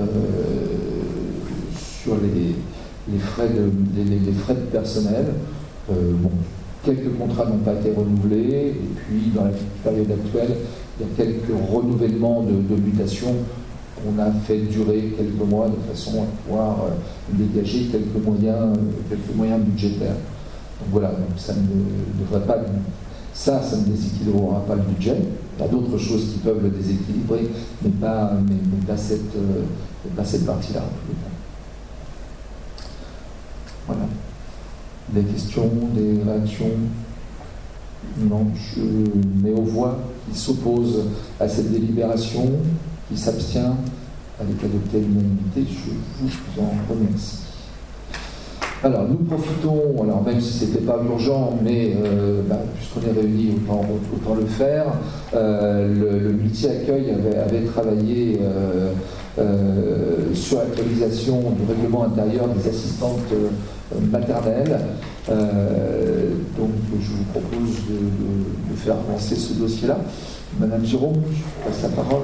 sur les, les, frais de, les, les frais de personnel. Euh, bon, quelques contrats n'ont pas été renouvelés, et puis dans la période actuelle, il y a quelques renouvellements de, de mutation qu'on a fait durer quelques mois de façon à pouvoir euh, dégager quelques moyens, euh, quelques moyens budgétaires. Donc voilà, donc ça ne devrait pas, ça, ça ne déséquilibrera pas le budget. Il y a d'autres choses qui peuvent le déséquilibrer, mais pas, mais, mais pas cette, euh, pas cette partie-là. Voilà. Des questions, des réactions? Non, je mets aux voix qui s'oppose à cette délibération, qui s'abstient, elle est adoptée à l'unanimité. Je vous en remercie. Alors, nous profitons, alors même si ce n'était pas urgent, mais euh, bah, puisqu'on est réunis, autant, autant le faire. Euh, le, le multi-accueil avait, avait travaillé euh, euh, sur l'actualisation du règlement intérieur des assistantes euh, maternelle. Euh, donc je vous propose de, de, de faire avancer ce dossier-là. Madame Giraud, je vous passe la parole.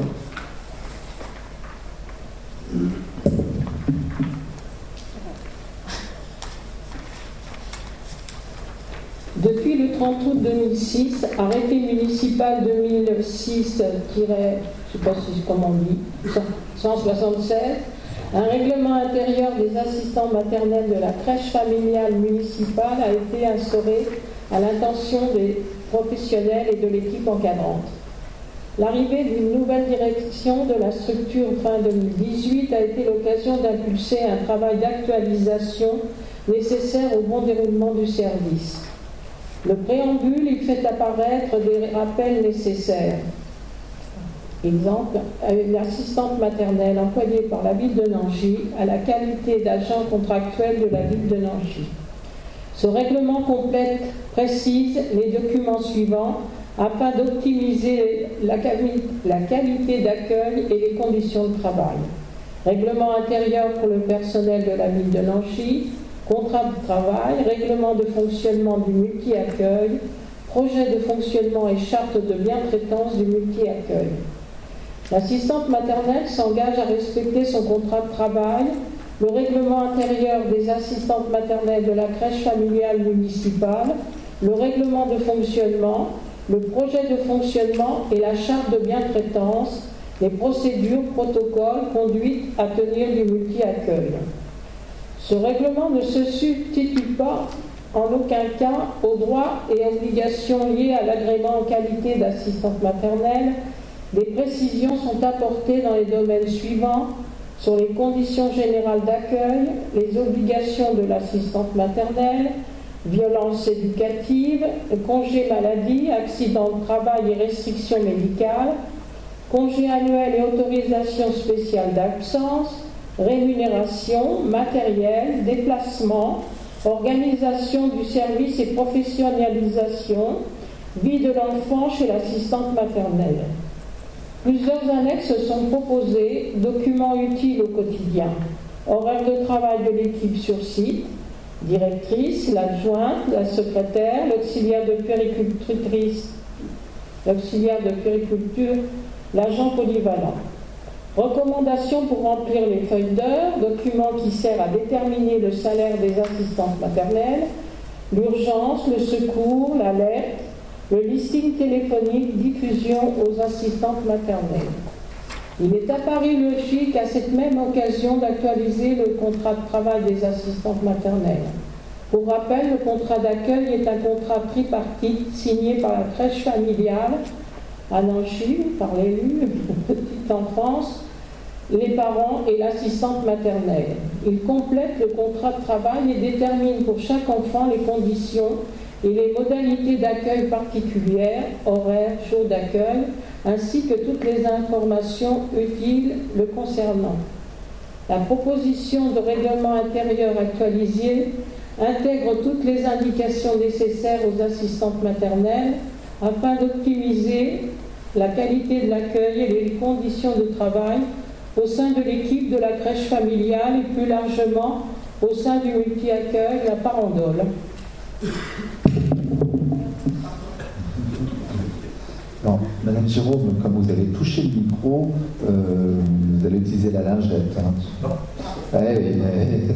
Depuis le trente août deux mille six, arrêté municipal deux mille six, je ne sais pas si comment on dit, cent soixante-seize, un règlement intérieur des assistants maternels de la crèche familiale municipale a été instauré à l'intention des professionnels et de l'équipe encadrante. L'arrivée d'une nouvelle direction de la structure fin deux mille dix-huit a été l'occasion d'impulser un travail d'actualisation nécessaire au bon déroulement du service. Le préambule y fait apparaître des rappels nécessaires. Exemple, une assistante maternelle employée par la ville de Nangy à la qualité d'agent contractuel de la ville de Nangy. Ce règlement complète, précise les documents suivants afin d'optimiser la, la qualité d'accueil et les conditions de travail. Règlement intérieur pour le personnel de la ville de Nangy, contrat de travail, règlement de fonctionnement du multi-accueil, projet de fonctionnement et charte de bientraitance du multi-accueil. L'assistante maternelle s'engage à respecter son contrat de travail, le règlement intérieur des assistantes maternelles de la crèche familiale municipale, le règlement de fonctionnement, le projet de fonctionnement et la charte de bientraitance, les procédures, protocoles, conduites à tenir du multi-accueil. Ce règlement ne se substitue pas en aucun cas aux droits et obligations liés à l'agrément en qualité d'assistante maternelle. Des précisions sont apportées dans les domaines suivants: sur les conditions générales d'accueil, les obligations de l'assistante maternelle, violences éducatives, congés maladie, accidents de travail et restrictions médicales, congés annuels et autorisations spéciales d'absence, rémunération, matériel, déplacement, organisation du service et professionnalisation, vie de l'enfant chez l'assistante maternelle. Plusieurs annexes sont proposées, documents utiles au quotidien, horaire de travail de l'équipe sur site, directrice, l'adjointe, la secrétaire, l'auxiliaire de puéricultrice, l'auxiliaire de puériculture, l'agent polyvalent. Recommandations pour remplir les feuilles d'heure, document qui sert à déterminer le salaire des assistantes maternelles, l'urgence, le secours, l'alerte, le listing téléphonique, diffusion aux assistantes maternelles. Il est apparu logique à cette même occasion d'actualiser le contrat de travail des assistantes maternelles. Pour rappel, le contrat d'accueil est un contrat tripartite signé par la crèche familiale à Nanchy, par l'élu, petite enfance, les parents et l'assistante maternelle. Il complète le contrat de travail et détermine pour chaque enfant les conditions et les modalités d'accueil particulières, horaires, jours d'accueil, ainsi que toutes les informations utiles le concernant. La proposition de règlement intérieur actualisé intègre toutes les indications nécessaires aux assistantes maternelles afin d'optimiser la qualité de l'accueil et les conditions de travail au sein de l'équipe de la crèche familiale et plus largement au sein du multi-accueil La Parandole. Alors, Madame Jérôme, comme vous avez touché le micro, euh, vous allez utiliser la lingette. Hein. Ouais, ouais.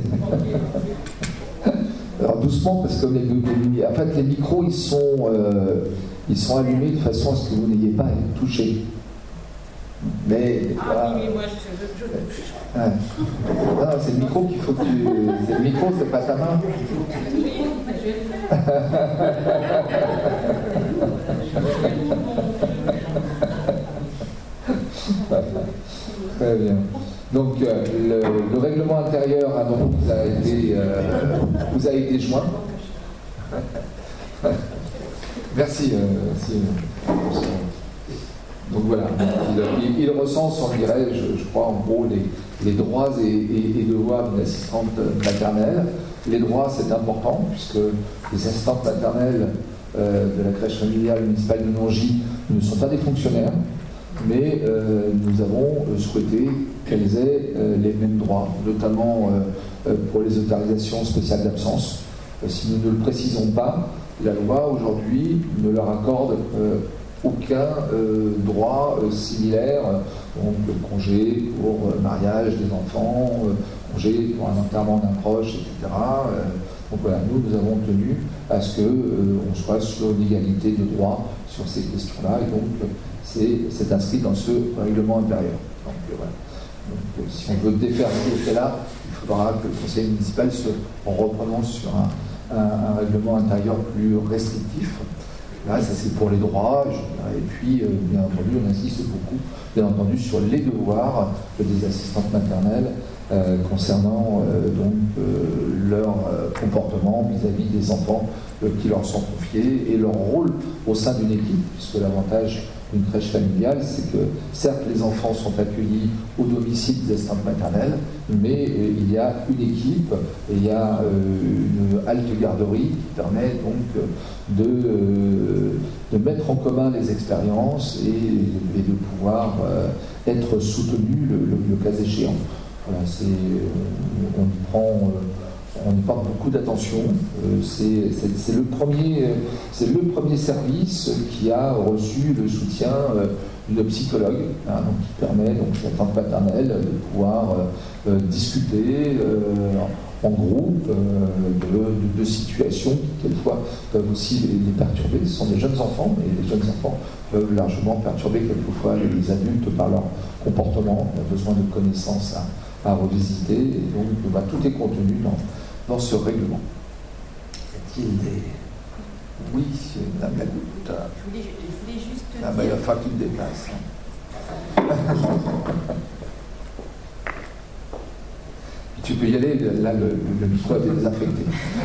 Alors doucement, parce que les, les, en fait, les micros, ils sont, euh, ils sont allumés de façon à ce que vous n'ayez pas à être touché. Mais, ah oui, mais moi je, je, je... Ouais. Non, c'est le micro qu'il faut que tu... C'est le micro, c'est pas ta main. Oui, je vais le faire. Très bien. Donc euh, le, le règlement intérieur a donc vous a été, euh, vous a été joint. Merci. Euh, merci. Donc voilà, il, il, il recense, on dirait, je, je crois, en gros, les, les droits et, et, et devoirs d'une assistante maternelle. Les droits, c'est important, puisque les assistantes maternelles euh, de la crèche familiale municipale de Nangis ne sont pas des fonctionnaires, mais euh, nous avons souhaité qu'elles aient euh, les mêmes droits, notamment euh, pour les autorisations spéciales d'absence. Euh, si nous ne le précisons pas, la loi aujourd'hui ne leur accorde euh, aucun euh, droit euh, similaire, donc le congé pour euh, mariage des enfants, euh, congé pour un enterrement d'un proche, et cetera. Euh, donc voilà, nous, nous avons tenu à ce qu'on euh, soit sur une égalité de droit sur ces questions-là, et donc c'est, c'est inscrit dans ce règlement intérieur. Donc euh, voilà. Donc, euh, si on veut défaire ce effet-là, il faudra que le conseil municipal se reprononce sur un, un, un règlement intérieur plus restrictif. Là, ça c'est pour les droits, et puis euh, bien entendu, on insiste beaucoup, bien entendu, sur les devoirs des assistantes maternelles euh, concernant euh, donc euh, leur euh, comportement vis-à-vis des enfants euh, qui leur sont confiés et leur rôle au sein d'une équipe, puisque l'avantage d'une crèche familiale, c'est que certes les enfants sont accueillis au domicile des assistantes maternelles, mais euh, il y a une équipe et il y a euh, une halte garderie qui permet donc de, euh, de mettre en commun les expériences et, et de pouvoir euh, être soutenu le, le, le cas échéant. Voilà, c'est, on, on y prend, on y porte beaucoup d'attention. Euh, c'est, c'est, c'est, le premier, c'est le premier service qui a reçu le soutien euh, d'une psychologue, hein, donc, qui permet donc, à la tante maternelle de pouvoir euh, euh, discuter euh, en groupe euh, de, de, de situations qui, quelquefois, peuvent aussi les, les perturber. Ce sont des jeunes enfants, mais les jeunes enfants peuvent largement perturber quelquefois les adultes par leur comportement. On a besoin de connaissances à, à revisiter, et donc bah, tout est contenu dans, dans ce règlement. Y a-t-il des... Oui, Madame Lagoutte. Je voulais, je voulais juste Ah bah, il va falloir que tu te déplaces. Tu peux y aller, là le, le micro a été désaffecté.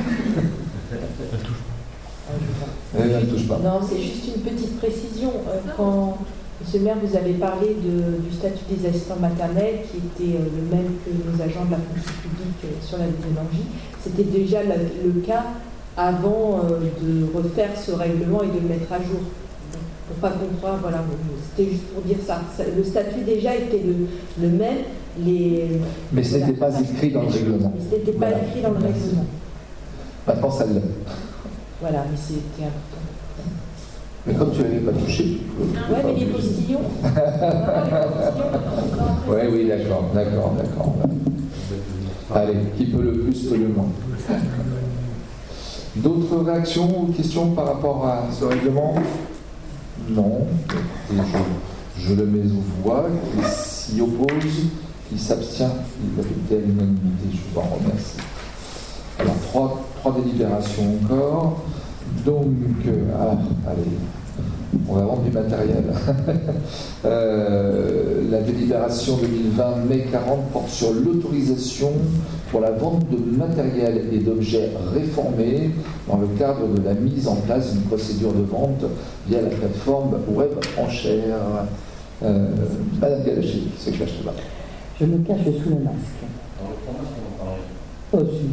Elle ne touche pas. Non, c'est juste une petite précision. Euh, quand, Monsieur le maire, vous avez parlé de, du statut des assistants maternels qui était euh, le même que nos agents de la fonction publique euh, sur la Métallurgie. C'était déjà le, le cas avant euh, de refaire ce règlement et de le mettre à jour. Donc, pour pas comprendre, voilà, c'était juste pour dire ça. ça le statut déjà était le, le même. Les, mais ce n'était pas écrit dans le règlement. Mais ce n'était pas voilà. écrit dans le règlement. Maintenant, ça l'est. Voilà, mais c'était important. Mais comme tu ne l'avais pas touché, tu peux. Oui, mais les postillons. Oui, oui, d'accord, d'accord, d'accord. Allez, qui peut le plus, peut le moins. D'autres réactions ou questions par rapport à ce règlement? Non. Et je, je le mets aux voix. Qui s'y oppose? Qui s'abstient? Il a été à l'unanimité, je vous en remercie. Alors, trois, trois délibérations encore. Donc, euh, ah, allez, on va vendre du matériel. euh, la délibération deux mille vingt, mai quarante, porte sur l'autorisation pour la vente de matériel et d'objets réformés dans le cadre de la mise en place d'une procédure de vente via la plateforme web enchère. Euh, Madame Galaché, qui se cache là-bas. Je me cache sous le masque. Aussi.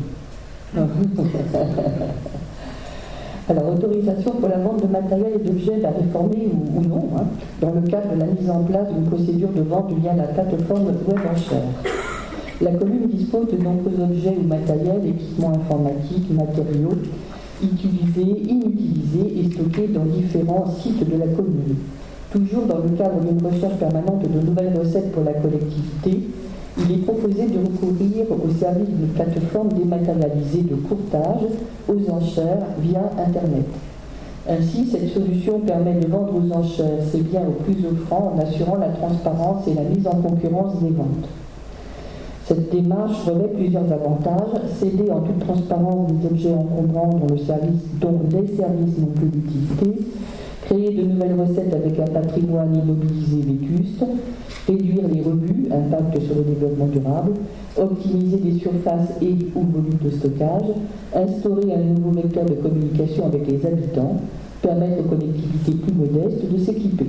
Alors, autorisation pour la vente de matériel et d'objets à réformer ou, ou non, hein, dans le cadre de la mise en place d'une procédure de vente via la plateforme web enchère. La commune dispose de nombreux objets ou matériels, équipements informatiques, matériaux, utilisés, inutilisés et stockés dans différents sites de la commune. Toujours dans le cadre d'une recherche permanente de nouvelles recettes pour la collectivité, il est proposé de recourir au service d'une plateforme dématérialisée de courtage aux enchères via Internet. Ainsi, cette solution permet de vendre aux enchères ses biens au plus offrant en assurant la transparence et la mise en concurrence des ventes. Cette démarche revêt plusieurs avantages: céder en toute transparence des objets encombrants dont, le service, dont les services n'ont plus d'utilité, créer de nouvelles recettes avec un patrimoine immobilisé vétuste, réduire les rebuts, impact sur le développement durable, optimiser les surfaces et ou volumes de stockage, instaurer un nouveau vecteur de communication avec les habitants, permettre aux collectivités plus modestes de s'équiper.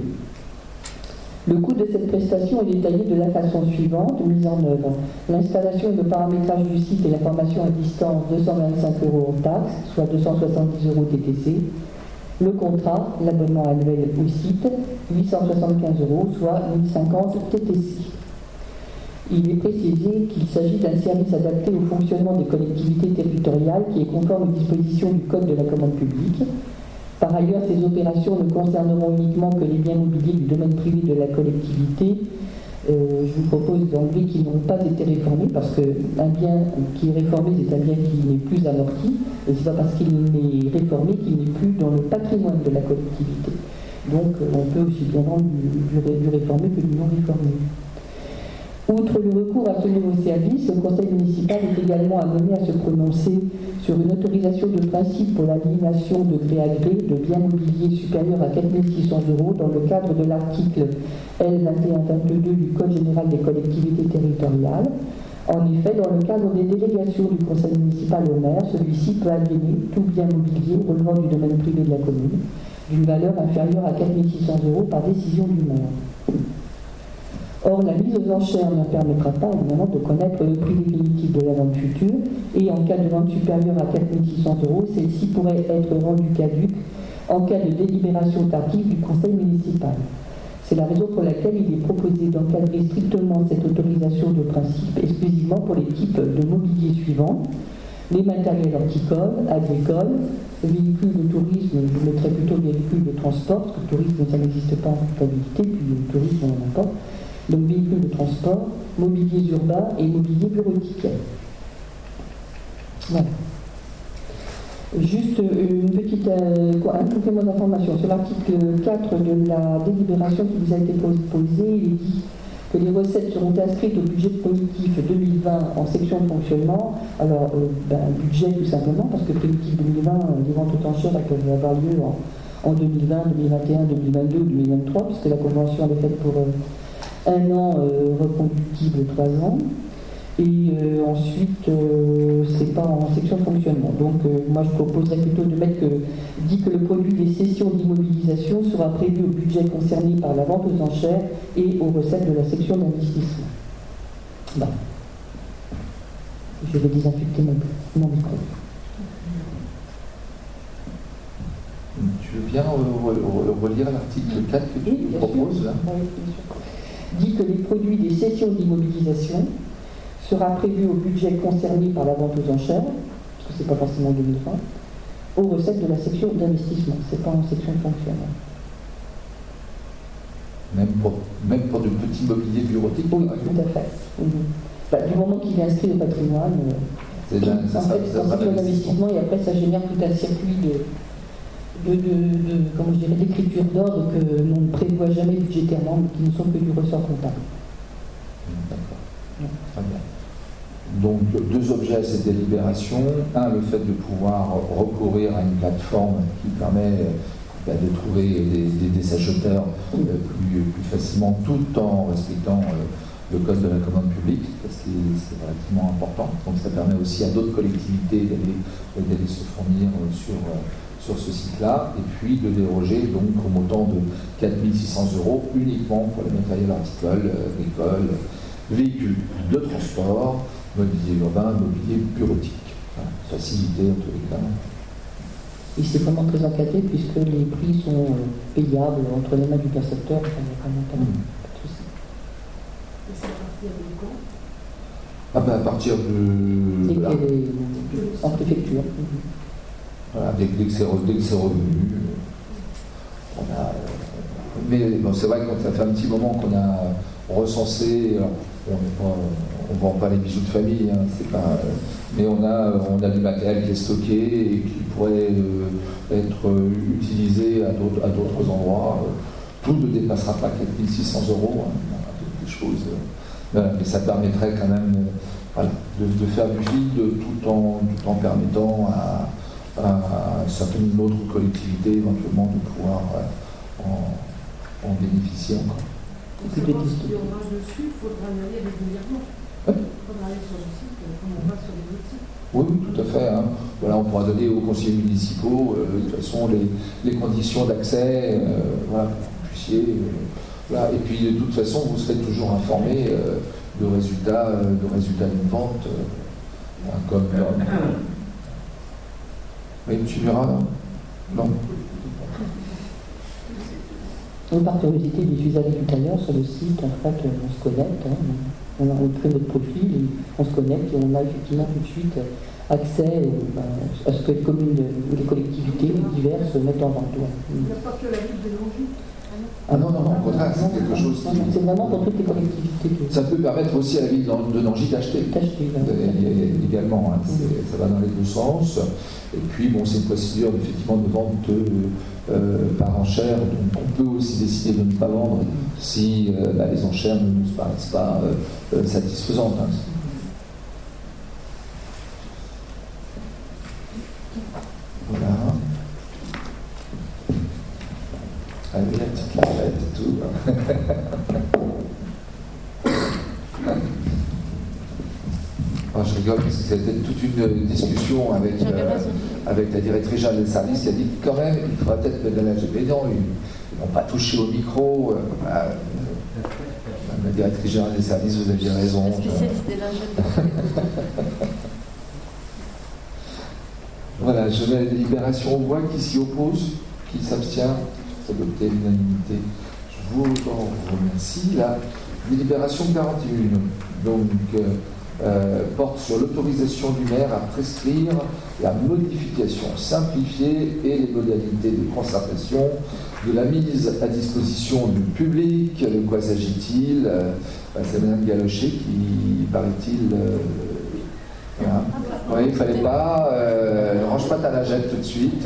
Le coût de cette prestation est détaillé de la façon suivante, mise en œuvre. L'installation et le paramétrage du site et la formation à distance, deux cent vingt-cinq euros hors taxe, soit deux cent soixante-dix euros T T C. Le contrat, l'abonnement annuel au site, huit cent soixante-quinze euros, soit mille cinquante T T C. Il est précisé qu'il s'agit d'un service adapté au fonctionnement des collectivités territoriales qui est conforme aux dispositions du Code de la commande publique. Par ailleurs, ces opérations ne concerneront uniquement que les biens mobiliers du domaine privé de la collectivité. Euh, je vous propose d'enlever qu'ils n'ont pas été réformés, parce qu'un bien qui est réformé, c'est un bien qui n'est plus amorti, et c'est pas parce qu'il est réformé qu'il n'est plus dans le patrimoine de la collectivité. Donc euh, on peut aussi bien vendre du, du, du réformé que du non réformé. Outre le recours à ce nouveau service, le conseil municipal est également amené à se prononcer sur une autorisation de principe pour l'aliénation de gré à gré de biens mobiliers supérieurs à quatre mille six cents euros dans le cadre de l'article L vingt et un vingt-deux du Code général des collectivités territoriales. En effet, dans le cadre des délégations du conseil municipal au maire, celui-ci peut aliéner tout bien mobilier relevant du domaine privé de la commune d'une valeur inférieure à quatre mille six cents euros par décision du maire. Or, la mise aux enchères ne permettra pas, évidemment, de connaître le prix définitif de la vente future, et en cas de vente supérieure à quatre mille six cents euros, celle-ci pourrait être rendue caduque en cas de délibération tardive du conseil municipal. C'est la raison pour laquelle il est proposé d'encadrer strictement cette autorisation de principe exclusivement pour les types de mobilier suivants: les matériels horticoles, agricoles, véhicules de tourisme, je mettrais plutôt véhicules de transport, parce que le tourisme, ça n'existe pas en comptabilité, puis le tourisme, on n'en a pas. Donc véhicules de transport, mobilier urbain et mobilier bureautique. Voilà. Juste une petite, euh, un complément d'information. Sur l'article quatre de la délibération qui vous a été posée, il est dit que les recettes seront inscrites au budget positif deux mille vingt en section de fonctionnement. Alors, euh, ben, budget tout simplement, parce que positif deux mille vingt, les ventes aux enchères, elles peuvent avoir lieu en, en deux mille vingt, deux mille vingt et un, deux mille vingt-deux ou deux mille vingt-trois, puisque la convention elle est faite pour euh, un an euh, reconductible trois ans. Et euh, ensuite, euh, c'est pas en section de fonctionnement. Donc, euh, moi, je proposerais plutôt de mettre que, dit que le produit des sessions d'immobilisation sera prévu au budget concerné par la vente aux enchères et aux recettes de la section d'investissement. Bon. Je vais désinfecter mon, mon micro. Tu veux bien relire l'article quatre que tu oui, proposes là ? Oui, bien sûr. Dit que les produits des sessions d'immobilisation sera prévu au budget concerné par la vente aux enchères, parce que c'est pas forcément deux mille vingt, aux recettes de la section d'investissement, c'est pas en section de fonctionnement. Même pour, même pour de petits mobiliers bureautiques. Oui, tout à fait. Mmh. Bah, du moment qu'il est inscrit au patrimoine, euh, déjà, en ça, fait, c'est en section d'investissement et après ça génère tout un circuit de, de, de, de comment je dirais, d'écriture d'ordre que l'on ne prévoit jamais budgétairement, mais qui ne sont que du ressort comptable. D'accord. Mmh. Très bien. Donc, deux objets à cette délibération. Un, le fait de pouvoir recourir à une plateforme qui permet bah, de trouver des, des, des acheteurs euh, plus, plus facilement, tout en respectant euh, le code de la commande publique, parce que c'est relativement important. Donc, ça permet aussi à d'autres collectivités d'aller, d'aller se fournir sur, sur ce site-là, et puis de déroger donc au montant de quatre mille six cents euros uniquement pour les matériels articoles, agricoles, véhicules de transport, mobilier urbain, mobilier bureautique. Enfin, facilité en tous les cas. Et c'est vraiment très encadré puisque les prix sont euh, payables entre les mains du percepteur. Enfin, il n'y a vraiment pas de souci. Et c'est à partir de quand ? Ah ben à partir de... Dès voilà. qu'elle est en préfecture. Mm-hmm. Voilà, dès, dès que c'est revenu, revenu on a... Mais bon, c'est vrai que ça fait un petit moment qu'on a recensé... Alors, on ne vend pas les bijoux de famille, hein, c'est pas, mais on a, on a du matériel qui est stocké et qui pourrait euh, être utilisé à d'autres, à d'autres endroits. Tout ne dépassera pas quatre mille six cents euros, hein, des choses. Euh, mais ça permettrait quand même euh, voilà, de, de faire du vide tout en, tout en permettant à, à certaines autres collectivités éventuellement de pouvoir euh, en, en bénéficier encore. Si on marche dessus, il faudra y aller régulièrement. Oui. Il faudra aller sur le site, comme on va sur les autres sites. Oui, oui, tout à fait. Hein. Voilà, on pourra donner aux conseillers municipaux, euh, de toute façon, les, les conditions d'accès, euh, voilà, pour que vous puissiez. Euh, voilà. Et puis, de toute façon, vous serez toujours informé euh, de résultats, euh, de résultats d'une vente. Euh, comme. Euh, oui, tu verras, non Non. Par curiosité, des usagers du tailleur sur le site, en fait, on se connecte, hein, on a recréé notre profil, et on se connecte et on a effectivement tout de suite accès euh, à ce que les communes ou les collectivités diverses mettent en vente. Il n'y a pas que la ville de Nangis. Ah non, non, non, au contraire, c'est quelque chose qui... C'est vraiment pour toutes les collectivités. Ça peut permettre aussi à la ville de Nangis d'acheter. D'acheter, également, hein. Ça va dans les deux sens. Et puis, bon, c'est une procédure effectivement de vente euh, par enchère, donc on peut aussi décider de ne pas vendre si euh, bah, les enchères ne nous paraissent pas euh, euh, satisfaisantes. Hein. Voilà. Allez, la petite carrette et tout. Alors, je rigole parce que c'était toute une discussion avec, euh, avec la directrice générale des services qui a dit que quand même, il faudrait peut-être mettre de la G P dans, ils ne vont pas toucher au micro. Euh, euh, la directrice générale des services, vous aviez raison. La spécialiste des lingettes. Voilà, je mets la délibération aux voix qui s'y oppose, qui s'abstient. C'est adopté à l'unanimité. Je vous en remercie. La délibération quarante et un. Donc, euh, euh, porte sur l'autorisation du maire à prescrire la modification simplifiée et les modalités de concertation de la mise à disposition du public. De quoi s'agit-il? euh, bah, C'est Mme Galochet qui, paraît-il, euh, voilà. Oui, il ne fallait pas, euh, range pas ta lingette tout de suite.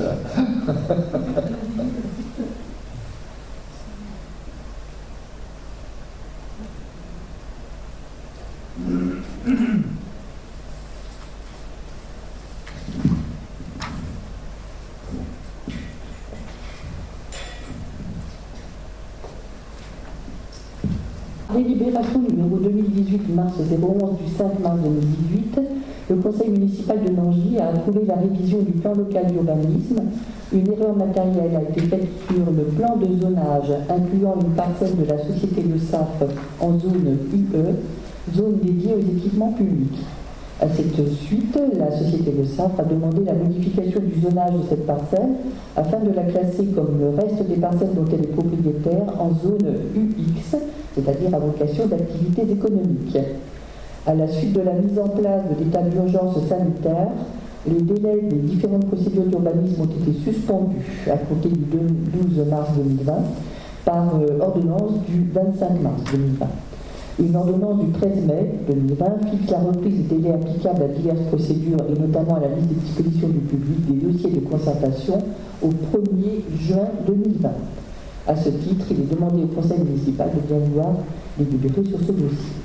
Délibération numéro deux mille dix-huit mars zéro onze du cinq mars deux mille dix-huit, le conseil municipal de Nangis a approuvé la révision du plan local d'urbanisme. Une erreur matérielle a été faite sur le plan de zonage incluant une parcelle de la société Le Safre en zone U E, zone dédiée aux équipements publics. À cette suite, la société Le Safre a demandé la modification du zonage de cette parcelle afin de la classer comme le reste des parcelles dont elle est propriétaire en zone U X, c'est-à-dire à vocation d'activités économiques. À la suite de la mise en place de l'état d'urgence sanitaire, les délais des différentes procédures d'urbanisme ont été suspendus à compter du douze mars deux mille vingt par euh, ordonnance du vingt-cinq mars deux mille vingt. Une ordonnance du treize mai deux mille vingt fixe la reprise des délais applicables à diverses procédures et notamment à la mise à disposition du public des dossiers de concertation au premier juin deux mille vingt. À ce titre, il est demandé au conseil municipal de bien vouloir délibérer sur ce dossier.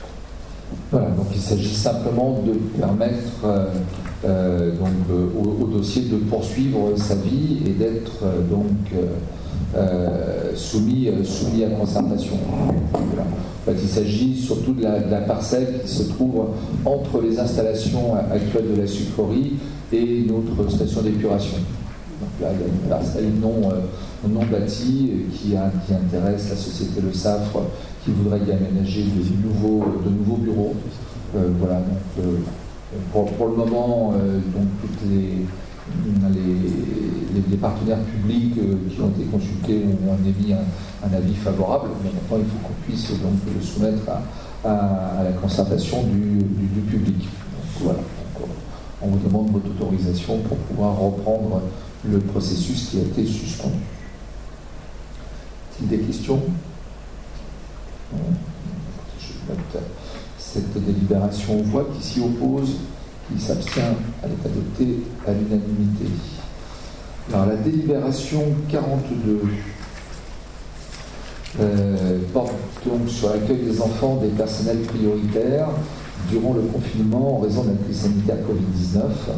Voilà, donc il s'agit simplement de permettre euh, euh, donc, euh, au, au dossier de poursuivre sa vie et d'être euh, donc euh, euh, soumis, euh, soumis à concertation. Voilà. En fait, il s'agit surtout de la, de la parcelle qui se trouve entre les installations actuelles de la sucrerie et notre station d'épuration. Donc là, il y a une parcelle non, euh, non bâtie qui, a, qui intéresse la société Le Safre, qui voudrait y aménager de nouveaux, de nouveaux bureaux. Euh, voilà, donc, euh, pour, pour le moment, euh, donc, toutes les, les, les, les partenaires publics euh, qui ont été consultés ont émis un, un avis favorable, mais maintenant il faut qu'on puisse donc, le soumettre à, à, à la concertation du, du, du public. Donc, voilà, donc, on vous demande votre autorisation pour pouvoir reprendre le processus qui a été suspendu. Est-il des questions? Je note cette délibération aux voix. Qui s'y oppose, qui s'abstient, elle est adoptée à l'unanimité. Alors la délibération quarante-deux euh, porte donc sur l'accueil des enfants des personnels prioritaires durant le confinement en raison de la crise sanitaire covid dix-neuf.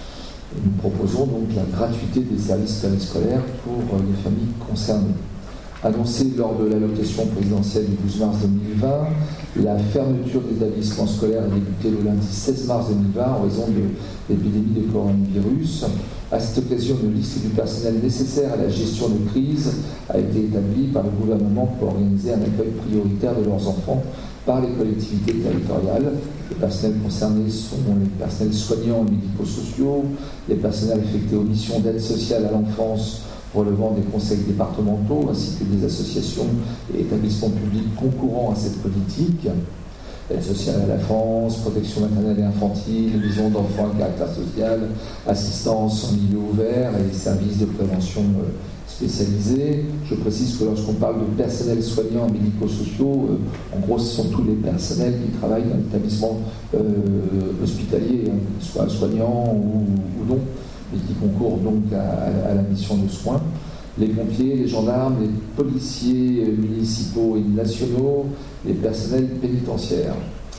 Et nous proposons donc la gratuité des services périscolaires pour les familles concernées. Annoncé lors de l'allocation présidentielle du douze mars deux mille vingt, la fermeture des établissements scolaires a débuté le lundi seize mars deux mille vingt en raison de l'épidémie de coronavirus. À cette occasion, une liste du personnel nécessaire à la gestion de crise a été établie par le gouvernement pour organiser un accueil prioritaire de leurs enfants par les collectivités territoriales. Les personnels concernés sont les personnels soignants et médico-sociaux, les personnels affectés aux missions d'aide sociale à l'enfance relevant des conseils départementaux, ainsi que des associations et établissements publics concourant à cette politique, aide sociale à l'enfance, protection maternelle et infantile, maison d'enfants à caractère social, assistance en milieu ouvert et services de prévention spécialisés. Je précise que lorsqu'on parle de personnel soignant et médico-sociaux, euh, en gros, ce sont tous les personnels qui travaillent dans l'établissement euh, hospitalier, hein, soit soignants ou, ou non, et qui concourent donc à, à la mission de soins. Les pompiers, les gendarmes, les policiers municipaux et nationaux, les personnels pénitentiaires.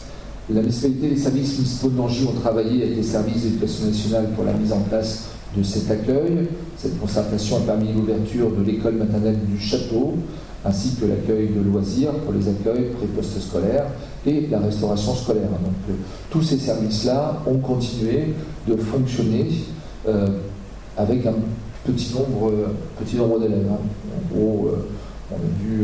La municipalité et les services municipaux de Nangis ont travaillé avec les services d'éducation nationale pour la mise en place de cet accueil. Cette concertation a permis l'ouverture de l'école maternelle du Château, ainsi que l'accueil de loisirs pour les accueils pré-poste scolaires et la restauration scolaire. Donc, euh, tous ces services-là ont continué de fonctionner euh, avec un petit nombre, euh, petit nombre d'élèves. Hein. En gros, euh, on a dû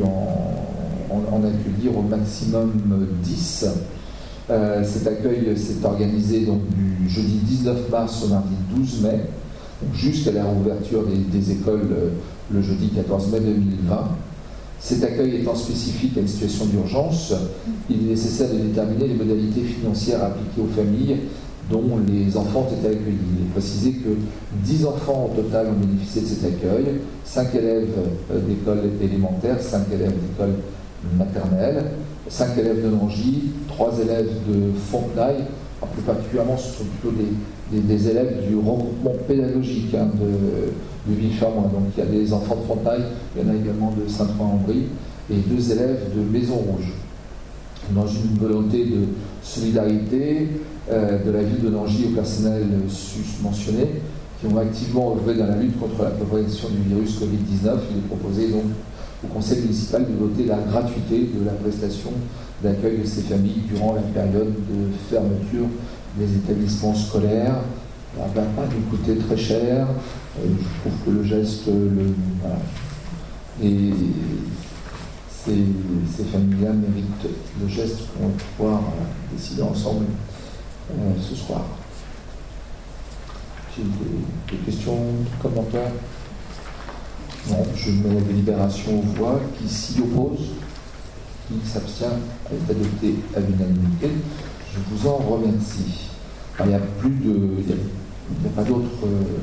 en, en, en accueillir au maximum dix. Euh, cet accueil s'est organisé donc, du jeudi dix-neuf mars au mardi douze mai, jusqu'à la réouverture des, des écoles euh, le jeudi quatorze mai deux mille vingt. Cet accueil étant spécifique à une situation d'urgence, il est nécessaire de déterminer les modalités financières appliquées aux familles dont les enfants ont été accueillis. Il est précisé que dix enfants au total ont bénéficié de cet accueil, cinq élèves d'école élémentaire, cinq élèves d'école maternelle, cinq élèves de Nangy, trois élèves de Fontenay. Alors, plus particulièrement, ce sont plutôt des, des, des élèves du regroupement pédagogique hein, de, de Villefermois. Donc il y a des enfants de Fontenay, il y en a également de Saint-Ouen-en-Brie, et deux élèves de Maison Rouge. Dans une volonté de solidarité euh, de la ville de Nangy au personnel sus-mentionné, qui ont activement œuvré dans la lutte contre la propagation du virus covid dix-neuf, il est proposé donc au conseil municipal de voter la gratuité de la prestation d'accueil de ces familles durant la période de fermeture des établissements scolaires. Ça ne va pas nous coûter très cher. Euh, je trouve que le geste, le, voilà. Et ces, ces familles-là méritent le geste qu'on va pouvoir euh, décider ensemble euh, ce soir. J'ai des, des questions, commentaires? Non, je mets la délibération aux voix. Qui s'y oppose? Qui s'abstient? Est adopté à l'unanimité. Je vous en remercie. Alors, il n'y a plus de. Il n'y a, a pas d'autres euh,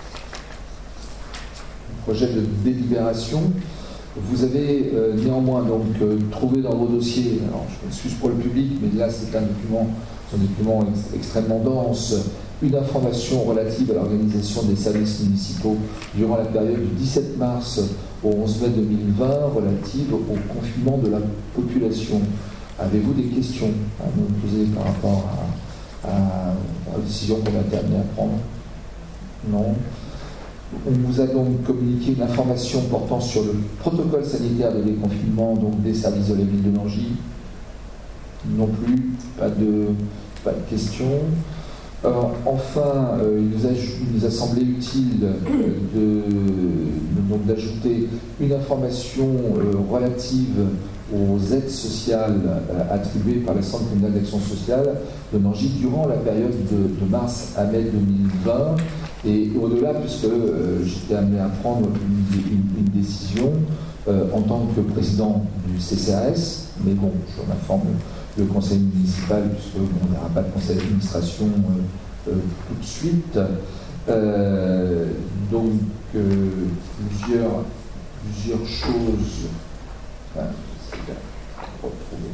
projets de délibération. Vous avez euh, néanmoins donc euh, trouvé dans vos dossiers, alors je m'excuse pour le public, mais là c'est un document, un document ex- extrêmement dense, une information relative à l'organisation des services municipaux durant la période du dix-sept mars au onze mai deux mille vingt, relative au confinement de la population. Avez-vous des questions à nous poser par rapport à, à, à la décision qu'on a été amené à prendre? Non. On vous a donc communiqué une information portant sur le protocole sanitaire de déconfinement donc des services de la ville de Nangy. Non plus, pas de, pas de questions. Alors, enfin, euh, il, nous a, il nous a semblé utile de, de, donc, d'ajouter une information euh, relative aux aides sociales euh, attribuées par le Centre communal d'action sociale de Nangy durant la période de, de mars à mai deux mille vingt. Et au-delà, puisque euh, j'étais amené à prendre une, une, une décision euh, en tant que président du C C A S, mais bon, j'en informe le conseil municipal, puisque bon, il n'y aura pas de conseil d'administration euh, euh, tout de suite. Euh, donc, euh, plusieurs, plusieurs choses. Enfin, c'est à retrouver.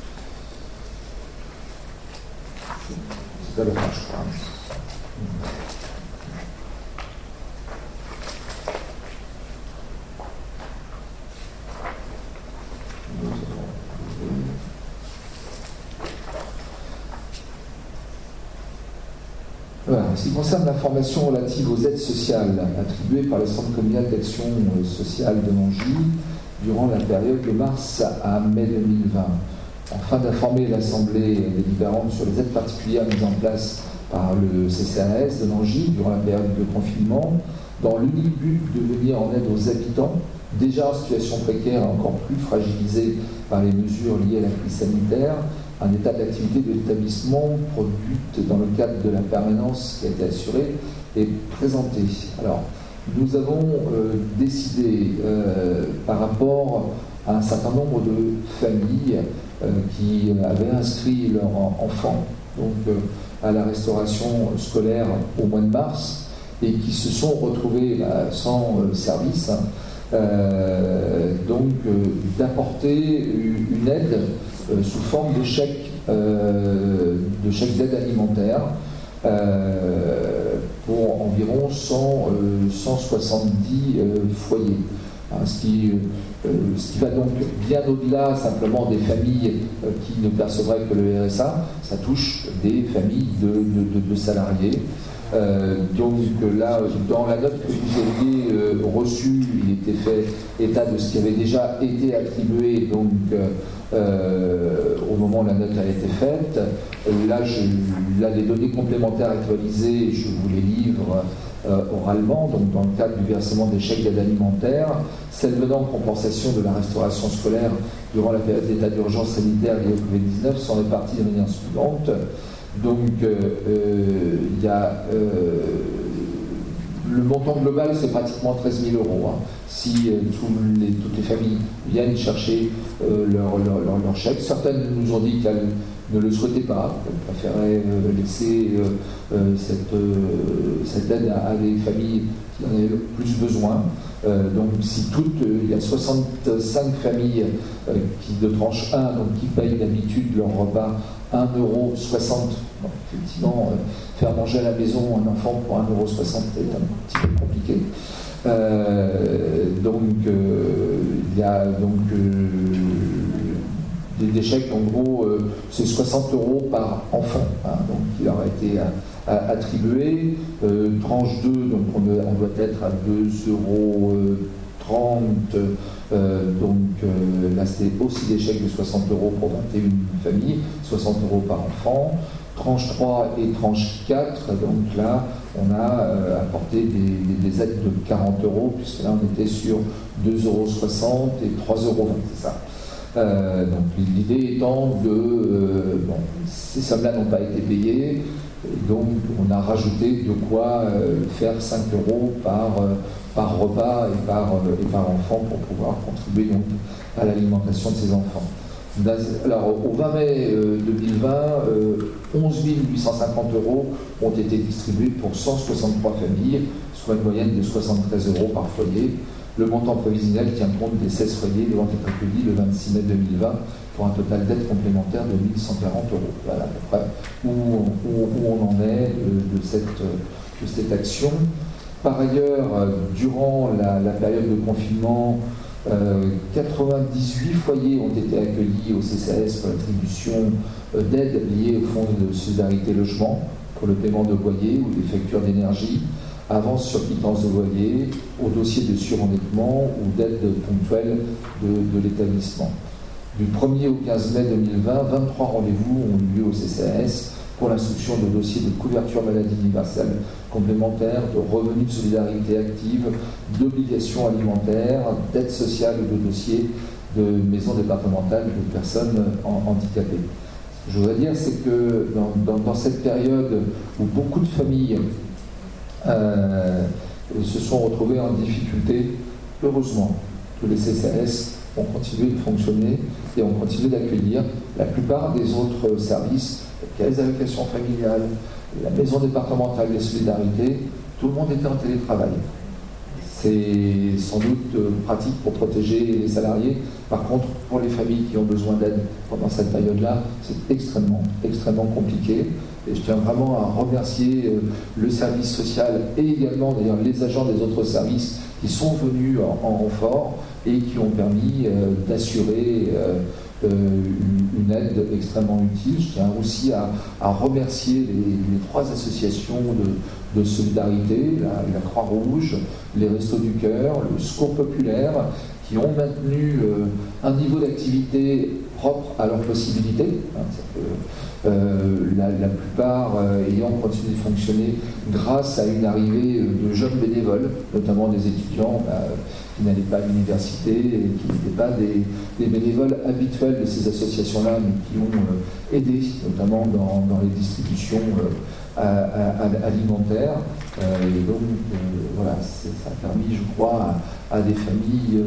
C'est à la fin, je crois. Voilà. En ce qui concerne l'information relative aux aides sociales attribuées par le Centre communal d'action sociale de Nangy durant la période de mars à mai deux mille vingt, afin d'informer l'Assemblée délibérante sur les aides particulières mises en place par le C C A S de Nangy durant la période de confinement, dans l'unique but de venir en aide aux habitants déjà en situation précaire, encore plus fragilisés par les mesures liées à la crise sanitaire. Un état d'activité de l'établissement produite dans le cadre de la permanence qui a été assurée et présentée. Alors, nous avons euh, décidé, euh, par rapport à un certain nombre de familles euh, qui avaient inscrit leurs enfants donc, euh, à la restauration scolaire au mois de mars et qui se sont retrouvés bah, sans euh, service, hein, euh, donc euh, d'apporter une aide euh, sous forme de chèque, euh, de chèque d'aide alimentaire euh, pour environ cent, euh, cent soixante-dix euh, foyers. Hein, ce, qui, euh, ce qui va donc bien au-delà simplement des familles euh, qui ne percevraient que le R S A, ça touche des familles de, de, de, de salariés. Euh, donc là, dans la note que vous aviez euh, reçue, il était fait état de ce qui avait déjà été attribué donc, euh, au moment où la note a été faite. Là, je, là, les données complémentaires actualisées, je vous les livre euh, oralement, donc dans le cadre du versement des chèques d'aide alimentaire, celles venant en compensation de la restauration scolaire durant la période d'état d'urgence sanitaire liée au covid dix-neuf sont réparties de manière suivante. Donc, il euh, euh, y a euh, le montant global, c'est pratiquement treize mille euros. Hein. Si euh, tous les, toutes les familles viennent chercher euh, leur, leur, leur, leur chèque, certaines nous ont dit qu'elles ne le souhaitaient pas, qu'elles préféraient euh, laisser euh, euh, cette, euh, cette aide à, à des familles qui en avaient le plus besoin. Euh, donc si toutes, euh, il y a soixante-cinq familles euh, qui, de tranche un, donc qui payent d'habitude leur repas un euro soixante. Donc, effectivement, euh, faire manger à la maison un enfant pour un euro soixante est un petit peu compliqué. Euh, donc euh, il y a donc euh, des, des chèques, en gros, euh, c'est soixante euros par enfant, hein, donc qui leur a été à, à, attribué. Euh, tranche deux, donc on, on doit être à deux euros trente. Euh, donc euh, là, c'était aussi des chèques de soixante euros pour vingt et une familles, soixante euros par enfant. Tranche trois et tranche quatre, donc là, on a euh, apporté des, des, des aides de quarante euros, puisque là, on était sur deux euros soixante et trois euros vingt, c'est ça. Euh, donc l'idée étant de... Euh, bon, ces sommes-là n'ont pas été payées, et donc on a rajouté de quoi euh, faire cinq euros par, euh, par repas et par, euh, et par enfant pour pouvoir contribuer donc, à l'alimentation de ces enfants. Alors au vingt mai deux mille vingt, euh, onze mille huit cent cinquante euros ont été distribués pour cent soixante-trois familles, soit une moyenne de soixante-treize euros par foyer. Le montant prévisionnel tient compte des seize foyers devant être accueillis le vingt-six mai deux mille vingt pour un total d'aide complémentaire de mille cent quarante euros. Voilà à peu près où, où, où on en est de, de, cette, de cette action. Par ailleurs, durant la, la période de confinement, euh, quatre-vingt-dix-huit foyers ont été accueillis au C C A S pour l'attribution d'aides liées au fonds de solidarité logement pour le paiement de loyer ou des factures d'énergie, avance sur quittance de loyer, au dossier de surendettement ou d'aide ponctuelle de, de l'établissement. Du premier au quinze mai deux mille vingt, vingt-trois rendez-vous ont eu lieu au C C A S pour l'instruction de dossiers de couverture maladie universelle complémentaire, de revenus de solidarité active, d'obligations alimentaires, d'aide sociale ou de dossiers de maisons départementales de personnes handicapées. Ce que je voudrais dire, c'est que dans, dans, dans cette période où beaucoup de familles euh, se sont retrouvées en difficulté, heureusement que les C C A S ont continué de fonctionner et ont continué d'accueillir la plupart des autres services, les allocations familiales, la maison départementale des solidarités, tout le monde était en télétravail. C'est sans doute pratique pour protéger les salariés. Par contre, pour les familles qui ont besoin d'aide pendant cette période-là, c'est extrêmement, extrêmement compliqué. Et je tiens vraiment à remercier le service social et également d'ailleurs les agents des autres services qui sont venus en, en renfort et qui ont permis euh, d'assurer euh, euh, une, une aide extrêmement utile. Je tiens aussi à, à remercier les, les trois associations de, de solidarité, la, la Croix-Rouge, les Restos du Cœur, le Secours Populaire, qui ont maintenu euh, un niveau d'activité propre à leurs possibilités. Hein, euh, la, la plupart euh, ayant continué de fonctionner grâce à une arrivée de jeunes bénévoles, notamment des étudiants euh, qui n'allaient pas à l'université et qui n'étaient pas des, des bénévoles habituels de ces associations-là, mais qui ont euh, aidé, notamment dans, dans les distributions euh, à, à, alimentaires. Euh, et donc, euh, voilà, ça a permis, je crois, à, à des familles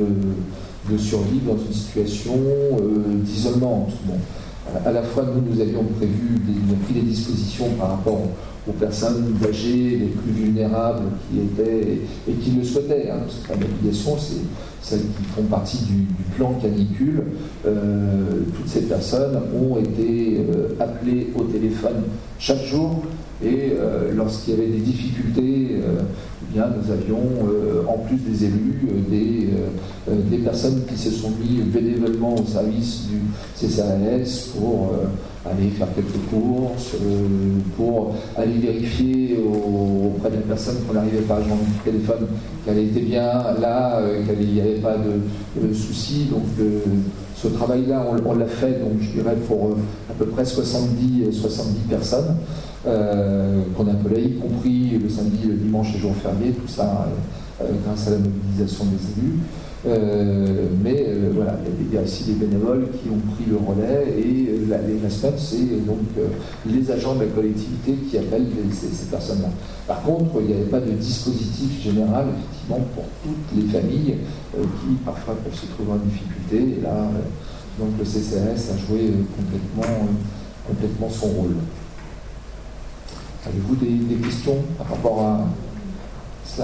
de, de survivre dans une situation euh, d'isolement. Bon. À la fois, nous, nous avions prévu, des, nous avons pris des dispositions par rapport aux personnes âgées, les plus vulnérables qui étaient et qui le souhaitaient. Hein, parce que l'obligation, c'est celles qui font partie du, du plan canicule. Euh, toutes ces personnes ont été euh, appelées au téléphone chaque jour et euh, lorsqu'il y avait des difficultés, euh, eh bien, nous avions, euh, en plus des élus, euh, des, euh, des personnes qui se sont mis bénévolement au service du C C A S pour euh, aller faire quelques courses, euh, pour aller vérifier au, auprès de la personne qu'on n'arrivait pas à joindre du téléphone qu'elle était bien là, euh, qu'il n'y avait pas de, de soucis. Donc euh, ce travail-là, on, on l'a fait, donc je dirais pour euh, à peu près soixante-dix personnes. Euh, qu'on appelait, y compris le samedi, le dimanche et jours fériés, tout ça euh, grâce à la mobilisation des élus. Euh, mais euh, voilà, il y a aussi des bénévoles qui ont pris le relais et euh, la, les responsables, c'est donc euh, les agents de la collectivité qui appellent les, ces, ces personnes-là. Par contre, il n'y avait pas de dispositif général, effectivement, pour toutes les familles euh, qui parfois peuvent se trouver en difficulté. Et là, euh, donc le C C A S a joué euh, complètement, euh, complètement son rôle. Avez-vous des, des questions par rapport à cela ?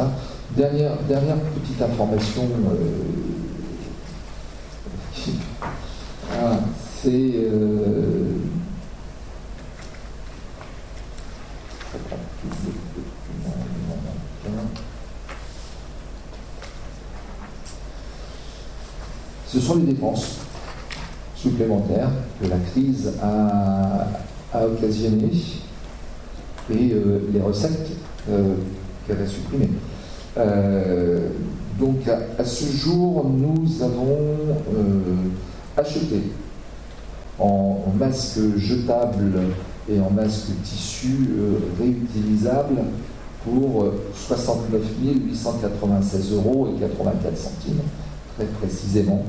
Dernière, dernière petite information, euh, ah, c'est euh, ce sont les dépenses supplémentaires que la crise a, a occasionnées et euh, les recettes euh, qu'elle a supprimées. Euh, donc à, à ce jour, nous avons euh, acheté en, en masques jetables et en masques tissus euh, réutilisables pour soixante-neuf mille huit cent quatre-vingt-seize euros et quatre-vingt-quatre centimes, très précisément.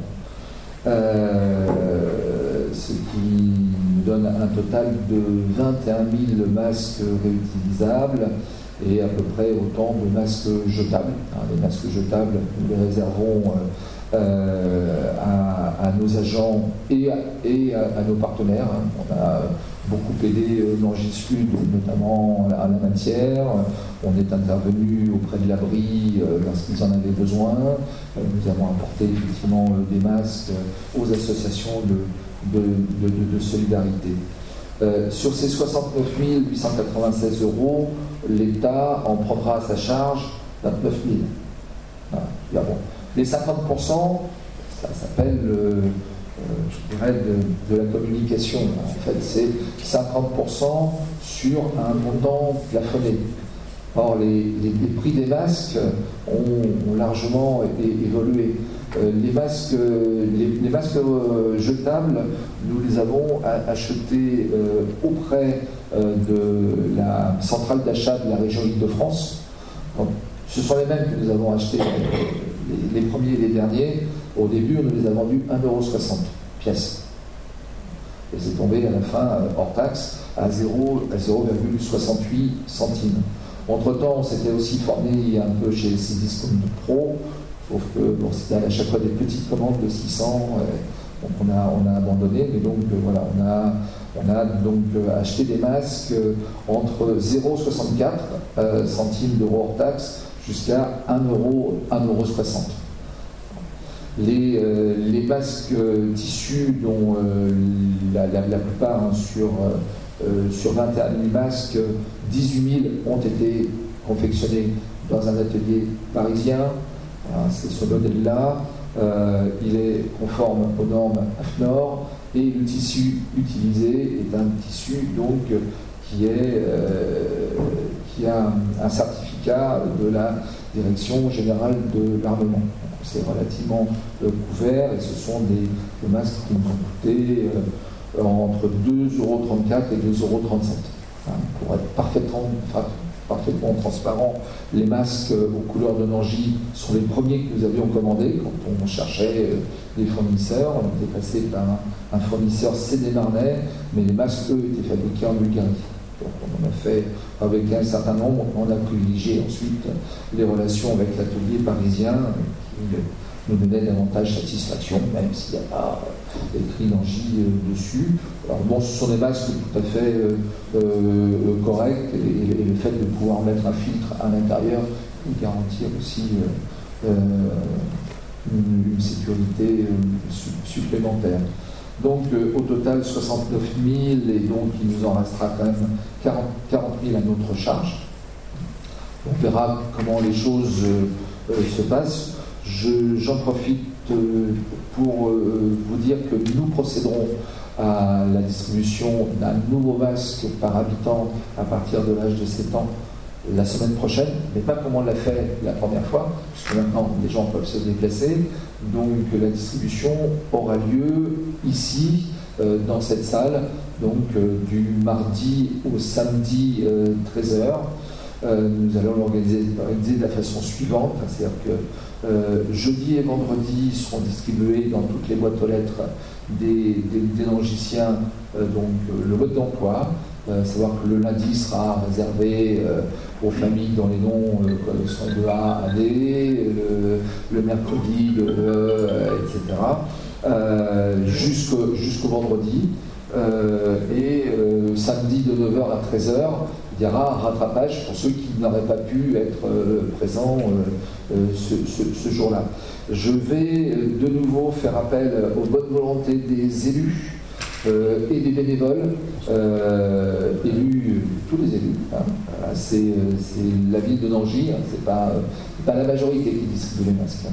Euh, ce qui nous donne un total de vingt et un mille masques réutilisables et à peu près autant de masques jetables. Les masques jetables, nous les réservons euh, à, à nos agents et à, et à, à nos partenaires. On a beaucoup aidé Nangis-Sud, notamment à la matière. On est intervenu auprès de l'abri lorsqu'ils en avaient besoin. Nous avons apporté effectivement des masques aux associations de, de, de, de, de solidarité. Euh, sur ces soixante-neuf mille huit cent quatre-vingt-seize euros, l'État en prendra à sa charge vingt-neuf mille. Voilà. Là, bon. Les cinquante pour cent, ça s'appelle, euh, euh, je dirais, de, de la communication. En fait, c'est cinquante pour cent sur un montant plafonné. Or, les, les, les prix des masques ont, ont largement é- évolué. Euh, les masques, les, les masques euh, jetables, nous les avons a- achetés euh, auprès euh, de la centrale d'achat de la région Île-de-France. Donc, ce sont les mêmes que nous avons achetés, euh, les, les premiers et les derniers. Au début, on nous les a vendus un euro soixante pièce. Et c'est tombé à la fin, euh, hors taxe, à zéro virgule soixante-huit centimes. Entre-temps, on s'était aussi formé un peu chez Cdiscount Pro, sauf que bon, c'était à chaque fois des petites commandes de six cents, euh, donc on a, on a abandonné, mais donc euh, voilà, on a, on a donc euh, acheté des masques euh, entre zéro virgule soixante-quatre euh, centimes d'euros hors taxe jusqu'à un euro soixante. Les, euh, les masques euh, tissus, dont euh, la, la, la plupart hein, sur, euh, sur vingt et un mille masques, dix-huit mille ont été confectionnés dans un atelier parisien. Voilà, c'est ce modèle-là. Euh, il est conforme aux normes A F N O R et le tissu utilisé est un tissu donc qui, est, euh, qui a un, un certificat de la Direction générale de l'armement. C'est relativement euh, couvert et ce sont des, des masques qui nous ont coûté euh, entre deux euros trente-quatre et deux euros trente-sept. Hein, pour être parfaitement, enfin, parfaitement transparent, les masques euh, aux couleurs de Nangis sont les premiers que nous avions commandés quand on cherchait euh, des fournisseurs. On était passé par un, un fournisseur sénémarnais, mais les masques, eux, étaient fabriqués en Bulgarie. Donc on en a fait avec un certain nombre, on a privilégié ensuite les relations avec l'atelier parisien qui nous donnait davantage satisfaction, même s'il n'y a pas écrit Nangis euh, dessus. Alors bon, ce sont des masques tout à fait euh, euh, corrects, et, et le fait de pouvoir mettre un filtre à l'intérieur peut garantir aussi euh, euh, une, une sécurité euh, su- supplémentaire. Donc euh, au total soixante-neuf mille, et donc il nous en restera quand même quarante mille à notre charge. On verra comment les choses euh, euh, se passent. Je, j'en profite euh, pour euh, vous dire que nous procéderons à la distribution d'un nouveau masque par habitant à partir de l'âge de sept ans la semaine prochaine, mais pas comme on l'a fait la première fois, puisque maintenant les gens peuvent se déplacer. Donc la distribution aura lieu ici, euh, dans cette salle, donc euh, du mardi au samedi euh, treize heures. Euh, nous allons l'organiser de la façon suivante, c'est-à-dire que euh, jeudi et vendredi seront distribués dans toutes les boîtes aux lettres des, des, des logiciens euh, donc euh, le mode d'emploi. Euh, savoir que le lundi sera réservé euh, aux familles dont les noms euh, sont de A à D, le, le mercredi de E, et cetera. Euh, jusqu'au, jusqu'au vendredi. Euh, et euh, samedi de neuf heures à treize heures, il y aura un rattrapage pour ceux qui n'auraient pas pu être euh, présents euh, euh, ce, ce, ce jour-là. Je vais de nouveau faire appel aux bonnes volontés des élus euh, et des bénévoles, euh, élus, tous les élus. Hein. Voilà, c'est, c'est la ville de Nangis, hein, c'est pas, c'est pas la majorité qui distribue les masques. Hein.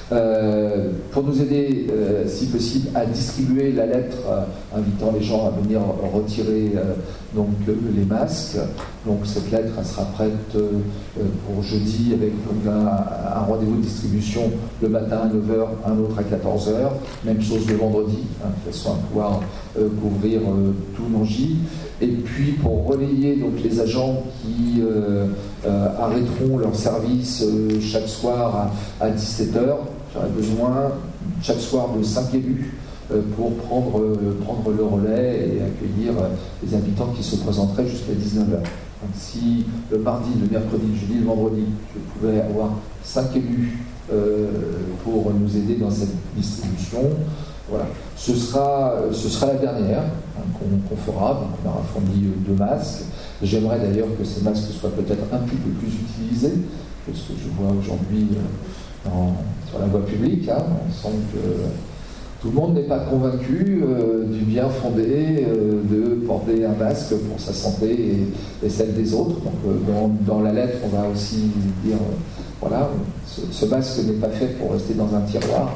Euh, pour nous aider, euh, si possible, à distribuer la lettre euh, invitant les gens à venir retirer euh, donc, euh, les masques. Donc cette lettre elle sera prête euh, pour jeudi avec donc, un, un rendez-vous de distribution le matin à neuf heures, un autre à quatorze heures. Même chose le vendredi, hein, de façon à pouvoir euh, couvrir euh, tout Nangis. Et puis pour relayer donc, les agents qui euh, euh, arrêteront leur service euh, chaque soir à, à dix-sept heures, j'aurai besoin chaque soir de cinq élus euh, pour prendre, euh, prendre le relais et accueillir euh, les habitants qui se présenteraient jusqu'à dix-neuf heures. Donc si le mardi, le mercredi, le jeudi, le vendredi, je pouvais avoir cinq élus euh, pour nous aider dans cette distribution, voilà. Ce sera, ce sera la dernière hein, qu'on, qu'on fera. Donc on aura fourni deux masques. J'aimerais d'ailleurs que ces masques soient peut-être un petit peu plus utilisés que ce que je vois aujourd'hui euh, dans, sur la voie publique. Hein. On sent que tout le monde n'est pas convaincu euh, du bien fondé euh, de porter un masque pour sa santé et, et celle des autres. Donc euh, dans, dans la lettre, on va aussi dire euh, voilà, ce, ce masque n'est pas fait pour rester dans un tiroir,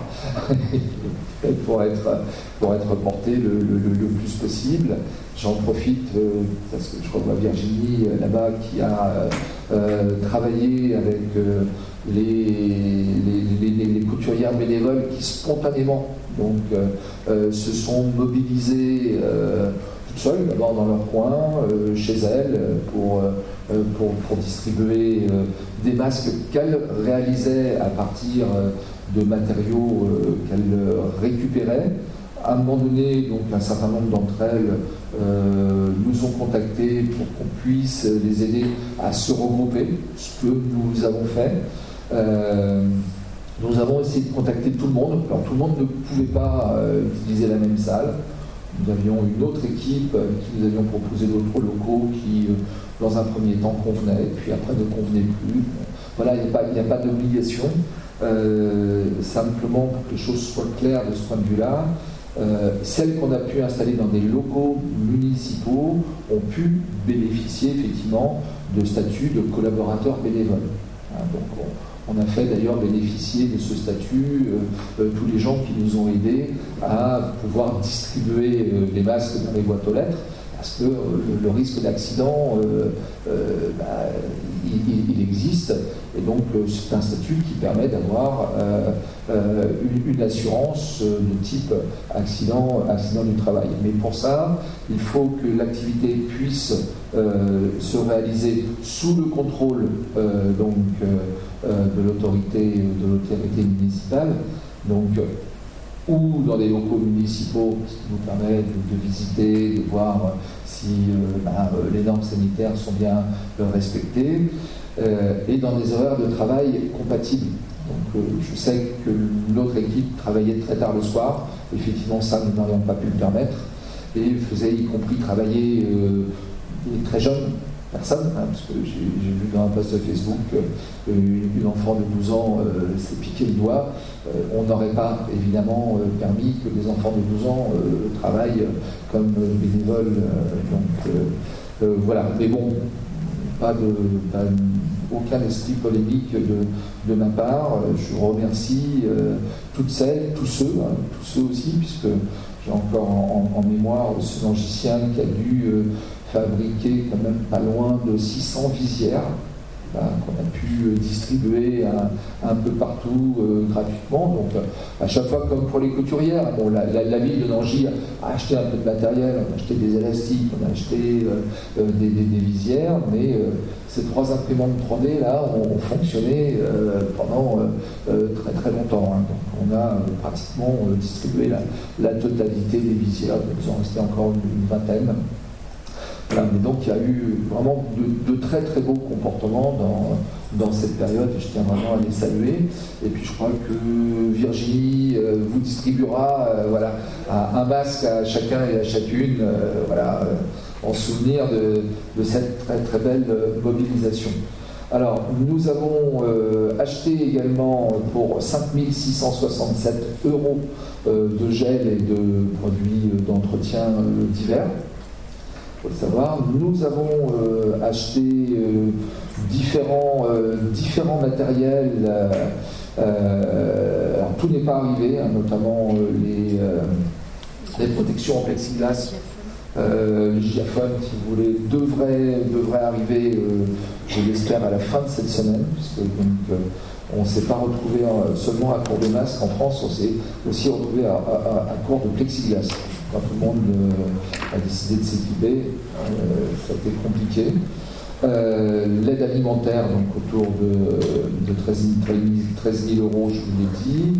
pour être, pour être porté le, le, le plus possible. J'en profite euh, parce que je revois Virginie euh, là-bas qui a euh, travaillé avec euh, les, les, les, les couturières bénévoles qui spontanément donc, euh, euh, se sont mobilisées euh, toutes seules, d'abord dans leur coin, euh, chez elles, pour, euh, pour, pour distribuer euh, des masques qu'elles réalisaient à partir euh, de matériaux euh, qu'elles récupéraient. À un moment donné, donc, un certain nombre d'entre elles euh, nous ont contactés pour qu'on puisse les aider à se regrouper, ce que nous avons fait. Euh, nous avons essayé de contacter tout le monde. Alors tout le monde ne pouvait pas euh, utiliser la même salle. Nous avions une autre équipe euh, qui nous avions proposé d'autres locaux qui, euh, dans un premier temps, convenaient, puis après ne convenaient plus. Voilà, il n'y a pas, il n'y a pas d'obligation. Euh, simplement pour que les choses soient claires de ce point de vue-là. Euh, celles qu'on a pu installer dans des locaux municipaux ont pu bénéficier effectivement de statut de collaborateurs bénévoles. Hein, donc on, on a fait d'ailleurs bénéficier de ce statut euh, euh, tous les gens qui nous ont aidés à pouvoir distribuer euh, les masques dans les boîtes aux lettres, parce que euh, le, le risque d'accident, euh, euh, bah, il, il existe, et donc euh, c'est un statut qui permet d'avoir euh, euh, une, une assurance euh, de type accident, accident du travail. Mais pour ça, il faut que l'activité puisse euh, se réaliser sous le contrôle euh, donc, euh, de l'autorité, de l'autorité municipale, donc ou dans des locaux municipaux, ce qui nous permet de, de visiter, de voir si euh, bah, les normes sanitaires sont bien euh, respectées, euh, et dans des horaires de travail compatibles. Donc euh, je sais que notre équipe travaillait très tard le soir, effectivement ça nous n'avions pas pu le permettre, et faisait y compris travailler euh, les très jeunes personnes, hein, parce que j'ai, j'ai vu dans un post de Facebook euh, une, une enfant de douze ans euh, s'est piqué le doigt. Euh, on n'aurait pas évidemment euh, permis que des enfants de douze ans euh, travaillent euh, comme euh, bénévoles. Euh, donc euh, euh, voilà, mais bon, pas de, pas, aucun esprit polémique de, de ma part. Je remercie euh, toutes celles, tous ceux, hein, tous ceux aussi, puisque j'ai encore en, en, en mémoire ce logicien qui a dû euh, fabriquer quand même pas loin de six cents visières hein, qu'on a pu distribuer un, un peu partout euh, gratuitement. Donc à chaque fois, comme pour les couturières, bon, la, la, la ville de Nangy a acheté un peu de matériel, on a acheté des élastiques, on a acheté euh, euh, des, des, des visières, mais euh, ces trois imprimantes trois D là ont, ont fonctionné euh, pendant euh, très très longtemps. Hein. Donc on a euh, pratiquement euh, distribué la, la totalité des visières, donc il en restait encore une, une vingtaine. Voilà, mais donc il y a eu vraiment de, de très très beaux comportements dans, dans cette période, et je tiens vraiment à les saluer. Et puis je crois que Virginie euh, vous distribuera euh, voilà, un masque à chacun et à chacune, euh, voilà, euh, en souvenir de, de cette très très belle mobilisation. Alors, nous avons euh, acheté également pour cinq mille six cent soixante-sept euros euh, de gel et de produits d'entretien euh, divers. Il faut le savoir. Nous avons euh, acheté euh, différents, euh, différents matériels. Euh, euh, alors, tout n'est pas arrivé, hein, notamment euh, les, euh, les protections en plexiglas. Euh, le gigaphone, si vous voulez, devrait, devrait arriver, euh, je l'espère, à la fin de cette semaine, puisque donc, euh, on ne s'est pas retrouvé euh, seulement à court de masque en France, on s'est aussi retrouvé à, à, à court de plexiglas. Quand tout le monde euh, a décidé de s'équiper, euh, ça a été compliqué. Euh, l'aide alimentaire, donc autour de, de treize mille euros, je vous l'ai dit.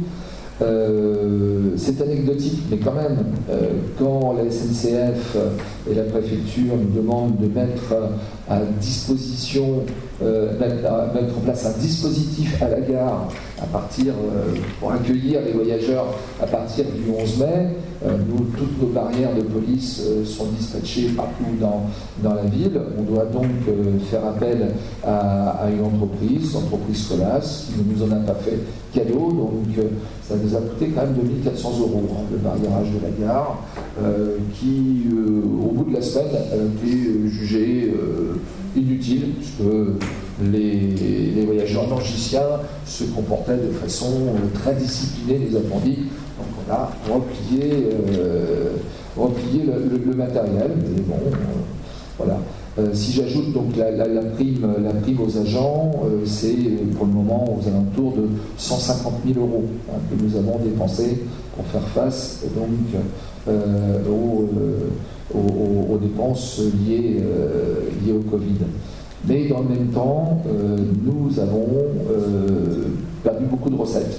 Euh, c'est anecdotique, mais quand même, euh, quand la S N C F et la préfecture nous demandent de mettre à disposition, euh, mettre, à, mettre en place un dispositif à la gare à partir, euh, pour accueillir les voyageurs à partir du onze mai, euh, nous, toutes nos barrières de police euh, sont dispatchées partout dans, dans la ville. On doit donc euh, faire appel à, à une entreprise, l'entreprise Colas, qui ne nous en a pas fait cadeau, donc euh, ça nous a coûté quand même deux mille quatre cents euros, hein, le barriérage de la gare, euh, qui, euh, au bout de la semaine, a été jugé euh, inutile, puisque les, les voyageurs nangiciens se comportaient de façon euh, très disciplinée, les apprentis. Donc on a replié, euh, replié le, le, le matériel, mais bon, euh, voilà. Euh, si j'ajoute donc la, la, la, prime, la prime aux agents, euh, c'est pour le moment aux alentours de cent cinquante mille euros hein, que nous avons dépensé pour faire face donc, euh, aux, aux, aux, aux dépenses liées, euh, liées au Covid. Mais dans le même temps, euh, nous avons euh, perdu beaucoup de recettes.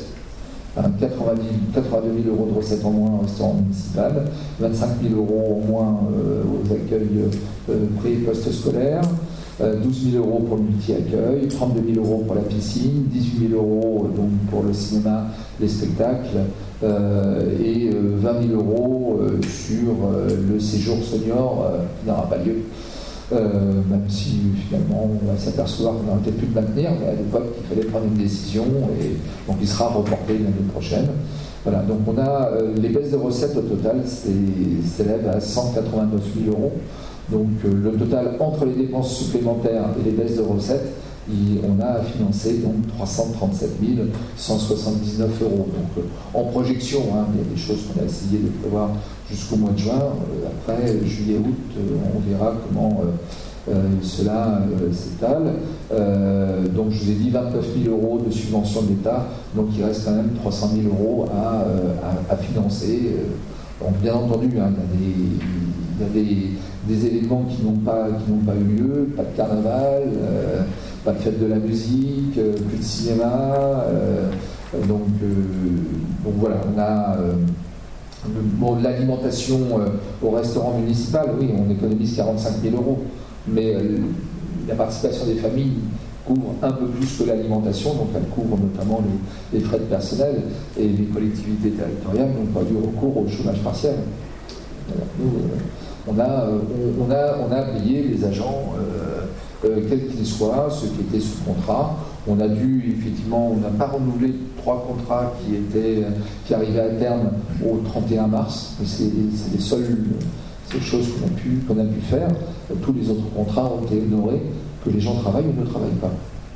quatre-vingt-deux mille euros de recettes en moins au restaurant municipal, vingt-cinq mille euros en moins euh, aux accueils euh, pré- et post-scolaires, euh, douze mille euros pour le multi-accueil, trente-deux mille euros pour la piscine, dix-huit mille euros donc, pour le cinéma, les spectacles, euh, et euh, vingt mille euros euh, sur euh, le séjour senior euh, qui n'aura pas lieu. Euh, même si finalement on va s'apercevoir qu'on n'aurait peut-être pu le maintenir, mais à l'époque il fallait prendre une décision et donc il sera reporté l'année prochaine. Voilà, donc on a euh, les baisses de recettes au total s'élèvent à cent quatre-vingt-neuf mille euros. Donc euh, le total entre les dépenses supplémentaires et les baisses de recettes, il, on a financé donc trois cent trente-sept mille cent soixante-dix-neuf euros. Donc euh, en projection, hein, il y a des choses qu'on a essayé de prévoir jusqu'au mois de juin. Euh, après, juillet-août, euh, on verra comment euh, euh, cela euh, s'étale. Euh, donc, je vous ai dit vingt-neuf mille euros de subvention de l'État. Donc, il reste quand même trois cent mille euros à, euh, à, à financer. Donc, bien entendu, hein, il y a des, il y a des, des événements qui n'ont pas, qui n'ont pas eu lieu. Pas de carnaval, euh, pas de fête de la musique, euh, plus de cinéma. Euh, donc, euh, donc, voilà, on a... Euh, Bon, l'alimentation euh, au restaurant municipal, oui, on économise quarante-cinq mille euros, mais euh, la participation des familles couvre un peu plus que l'alimentation, donc elle couvre notamment les, les frais de personnel, et les collectivités territoriales n'ont pas eu recours au chômage partiel. Voilà. Nous, euh, on, a, euh, on, on, a, on a payé les agents, euh, euh, quels qu'ils soient, ceux qui étaient sous contrat. On a dû, effectivement, on n'a pas renouvelé trois contrats qui, étaient, qui arrivaient à terme au trente et un mars. C'est, c'est les seules, seules choses qu'on a, pu, qu'on a pu faire. Tous les autres contrats ont été honorés, que les gens travaillent ou ne travaillent pas.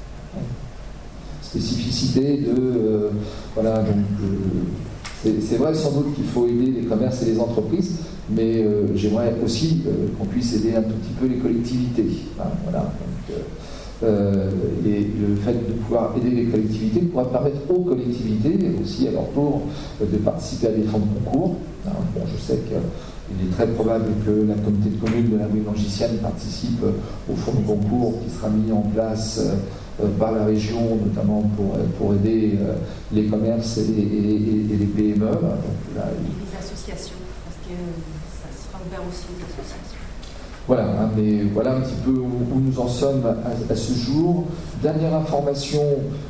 Spécificité de... Euh, voilà, donc... Euh, c'est, c'est vrai sans doute qu'il faut aider les commerces et les entreprises, mais euh, j'aimerais aussi euh, qu'on puisse aider un tout petit peu les collectivités. Hein, voilà, donc, euh, Euh, et le fait de pouvoir aider les collectivités pourra permettre aux collectivités aussi à leur tour de participer à des fonds de concours. Hein, bon, je sais qu'il est très probable que la communauté de communes de la rue Langicienne participe au fonds de concours qui sera mis en place euh, par la région, notamment pour, pour aider euh, les commerces et, et, et les P M E. Donc, là, et les associations, parce que ça sera ouvert aussi aux associations. Voilà, hein, mais voilà un petit peu où, où nous en sommes à, à ce jour. Dernière information,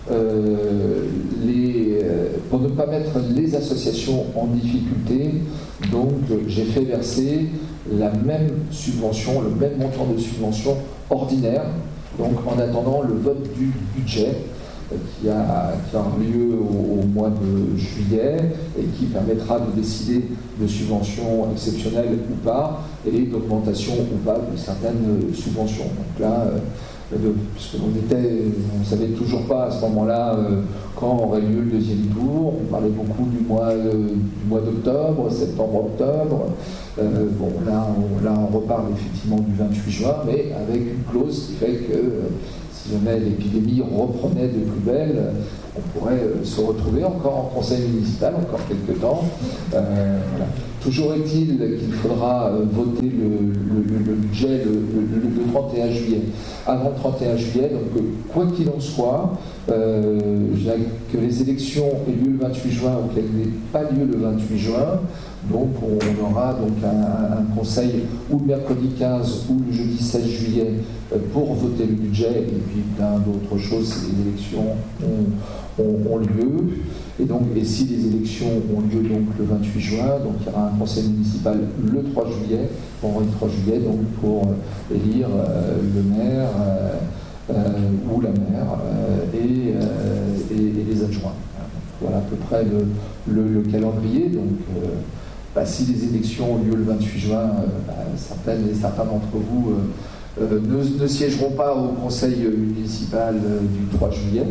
euh, les, euh, pour ne pas mettre les associations en difficulté, donc euh, j'ai fait verser la même subvention, le même montant de subvention ordinaire, donc en attendant le vote du budget qui a, qui a lieu au, au mois de juillet et qui permettra de décider de subventions exceptionnelles ou pas et d'augmentation ou pas de certaines subventions. Donc là, euh, de, puisqu'on était, on ne savait toujours pas à ce moment-là euh, quand aurait lieu le deuxième tour, on parlait beaucoup du mois, euh, du mois d'octobre, septembre-octobre. Euh, bon, là on, là on reparle effectivement du vingt-huit juin, mais avec une clause qui fait que euh, si jamais l'épidémie reprenait de plus belle, on pourrait euh, se retrouver encore en conseil municipal, encore quelques temps. Euh, voilà. Toujours est-il qu'il faudra euh, voter le, le, le budget le, le, le trente et un juillet. Avant le trente et un juillet, donc euh, quoi qu'il en soit, euh, que les élections aient lieu le vingt-huit juin ou qu'elles n'aient pas lieu le vingt-huit juin, donc on aura donc un, un conseil ou le mercredi quinze ou le jeudi seize juillet pour voter le budget, et puis plein d'autres choses si les élections ont, ont, ont lieu. Et, donc, et si les élections ont lieu donc le vingt-huit juin, donc il y aura un conseil municipal le trois juillet, vendredi trois juillet, donc pour élire euh, le maire euh, euh, ou la maire euh, et, euh, et, et les adjoints. Voilà à peu près le, le, le calendrier. Donc, euh, bah, si les élections ont lieu le vingt-huit juin, euh, bah, certaines et certains d'entre vous euh, euh, ne, ne siégeront pas au conseil municipal euh, du trois juillet.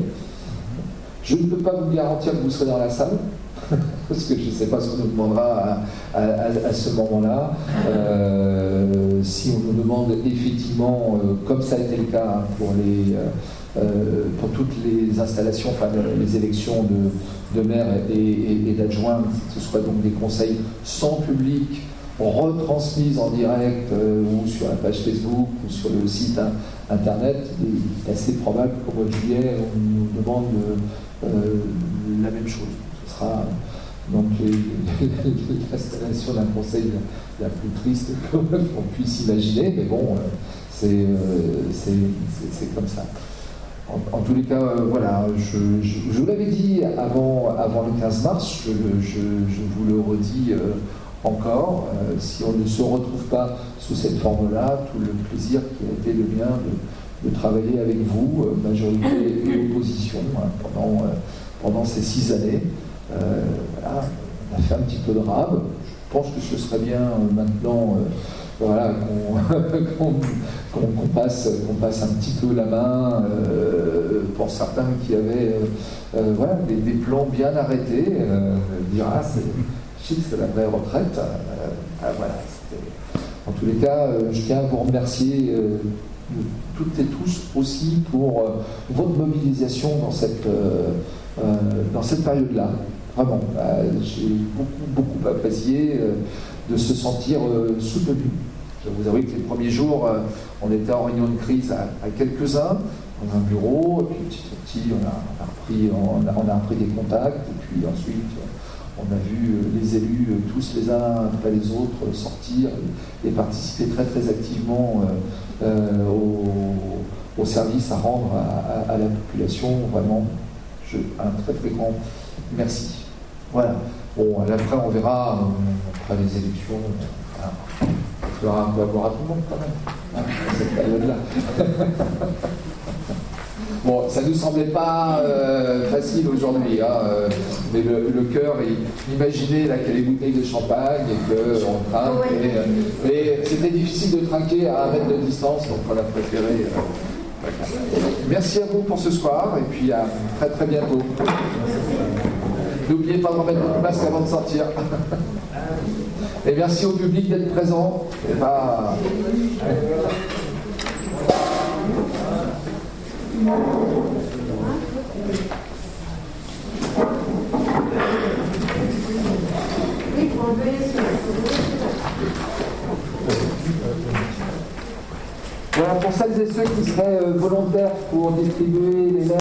Je ne peux pas vous garantir que vous serez dans la salle, parce que je ne sais pas ce qu'on nous demandera à, à, à ce moment-là. Euh, si on nous demande effectivement, euh, comme ça a été le cas pour, les, euh, pour toutes les installations, enfin les élections de, de maire et, et, et d'adjoints, ce soit donc des conseils sans public, retransmises en direct euh, ou sur la page Facebook ou sur le site hein, internet, il est assez probable qu'au mois de juillet on nous demande euh, la même chose. Ce sera donc l'installation d'un conseil la, la plus triste qu'on puisse imaginer, mais bon, c'est, euh, c'est, c'est, c'est comme ça. En, en tous les cas, euh, voilà, je, je, je vous l'avais dit avant, avant le quinze mars, je, je, je vous le redis euh, encore, euh, si on ne se retrouve pas sous cette forme-là, tout le plaisir qui a été le mien de, de travailler avec vous, euh, majorité et opposition, hein, pendant, euh, pendant ces six années. Euh, voilà, on a fait un petit peu de rab. Je pense que ce serait bien euh, maintenant euh, voilà, qu'on, qu'on, qu'on, qu'on, passe, qu'on passe un petit peu la main euh, pour certains qui avaient euh, euh, voilà, des, des plans bien arrêtés, euh, dire ah, c'est c'est la vraie retraite. Euh, ah, voilà, en tous les cas, euh, je tiens à vous remercier euh, toutes et tous aussi pour euh, votre mobilisation dans cette, euh, euh, dans cette période-là. Vraiment, euh, j'ai beaucoup, beaucoup apprécié euh, de se sentir euh, soutenu. Je vous avoue que les premiers jours, euh, on était en réunion de crise à, à quelques-uns, dans un bureau, et puis petit à petit, on a, on a, repris, on a, on a repris des contacts, et puis ensuite, on a vu les élus, tous les uns après les autres, sortir et participer très très activement euh, au, au service à rendre à, à, à la population. Vraiment, je, un très très grand merci. Voilà. Bon, après on verra, après les élections, voilà. Il faudra un peu avoir à tout le monde quand même, hein, à cette période-là. Bon, ça ne nous semblait pas euh, facile aujourd'hui, hein, euh, mais le, le cœur, imaginez là qu'il y a les bouteilles de champagne et qu'on trinque, et, euh, mais c'était difficile de trinquer à un mètre de distance, donc on a préféré. Euh, voilà. Merci à vous pour ce soir, et puis à très très bientôt. N'oubliez pas de remettre votre masque avant de sortir. Et merci au public d'être présent. Et bah... Voilà, pour celles et ceux qui seraient volontaires pour distribuer les lettres,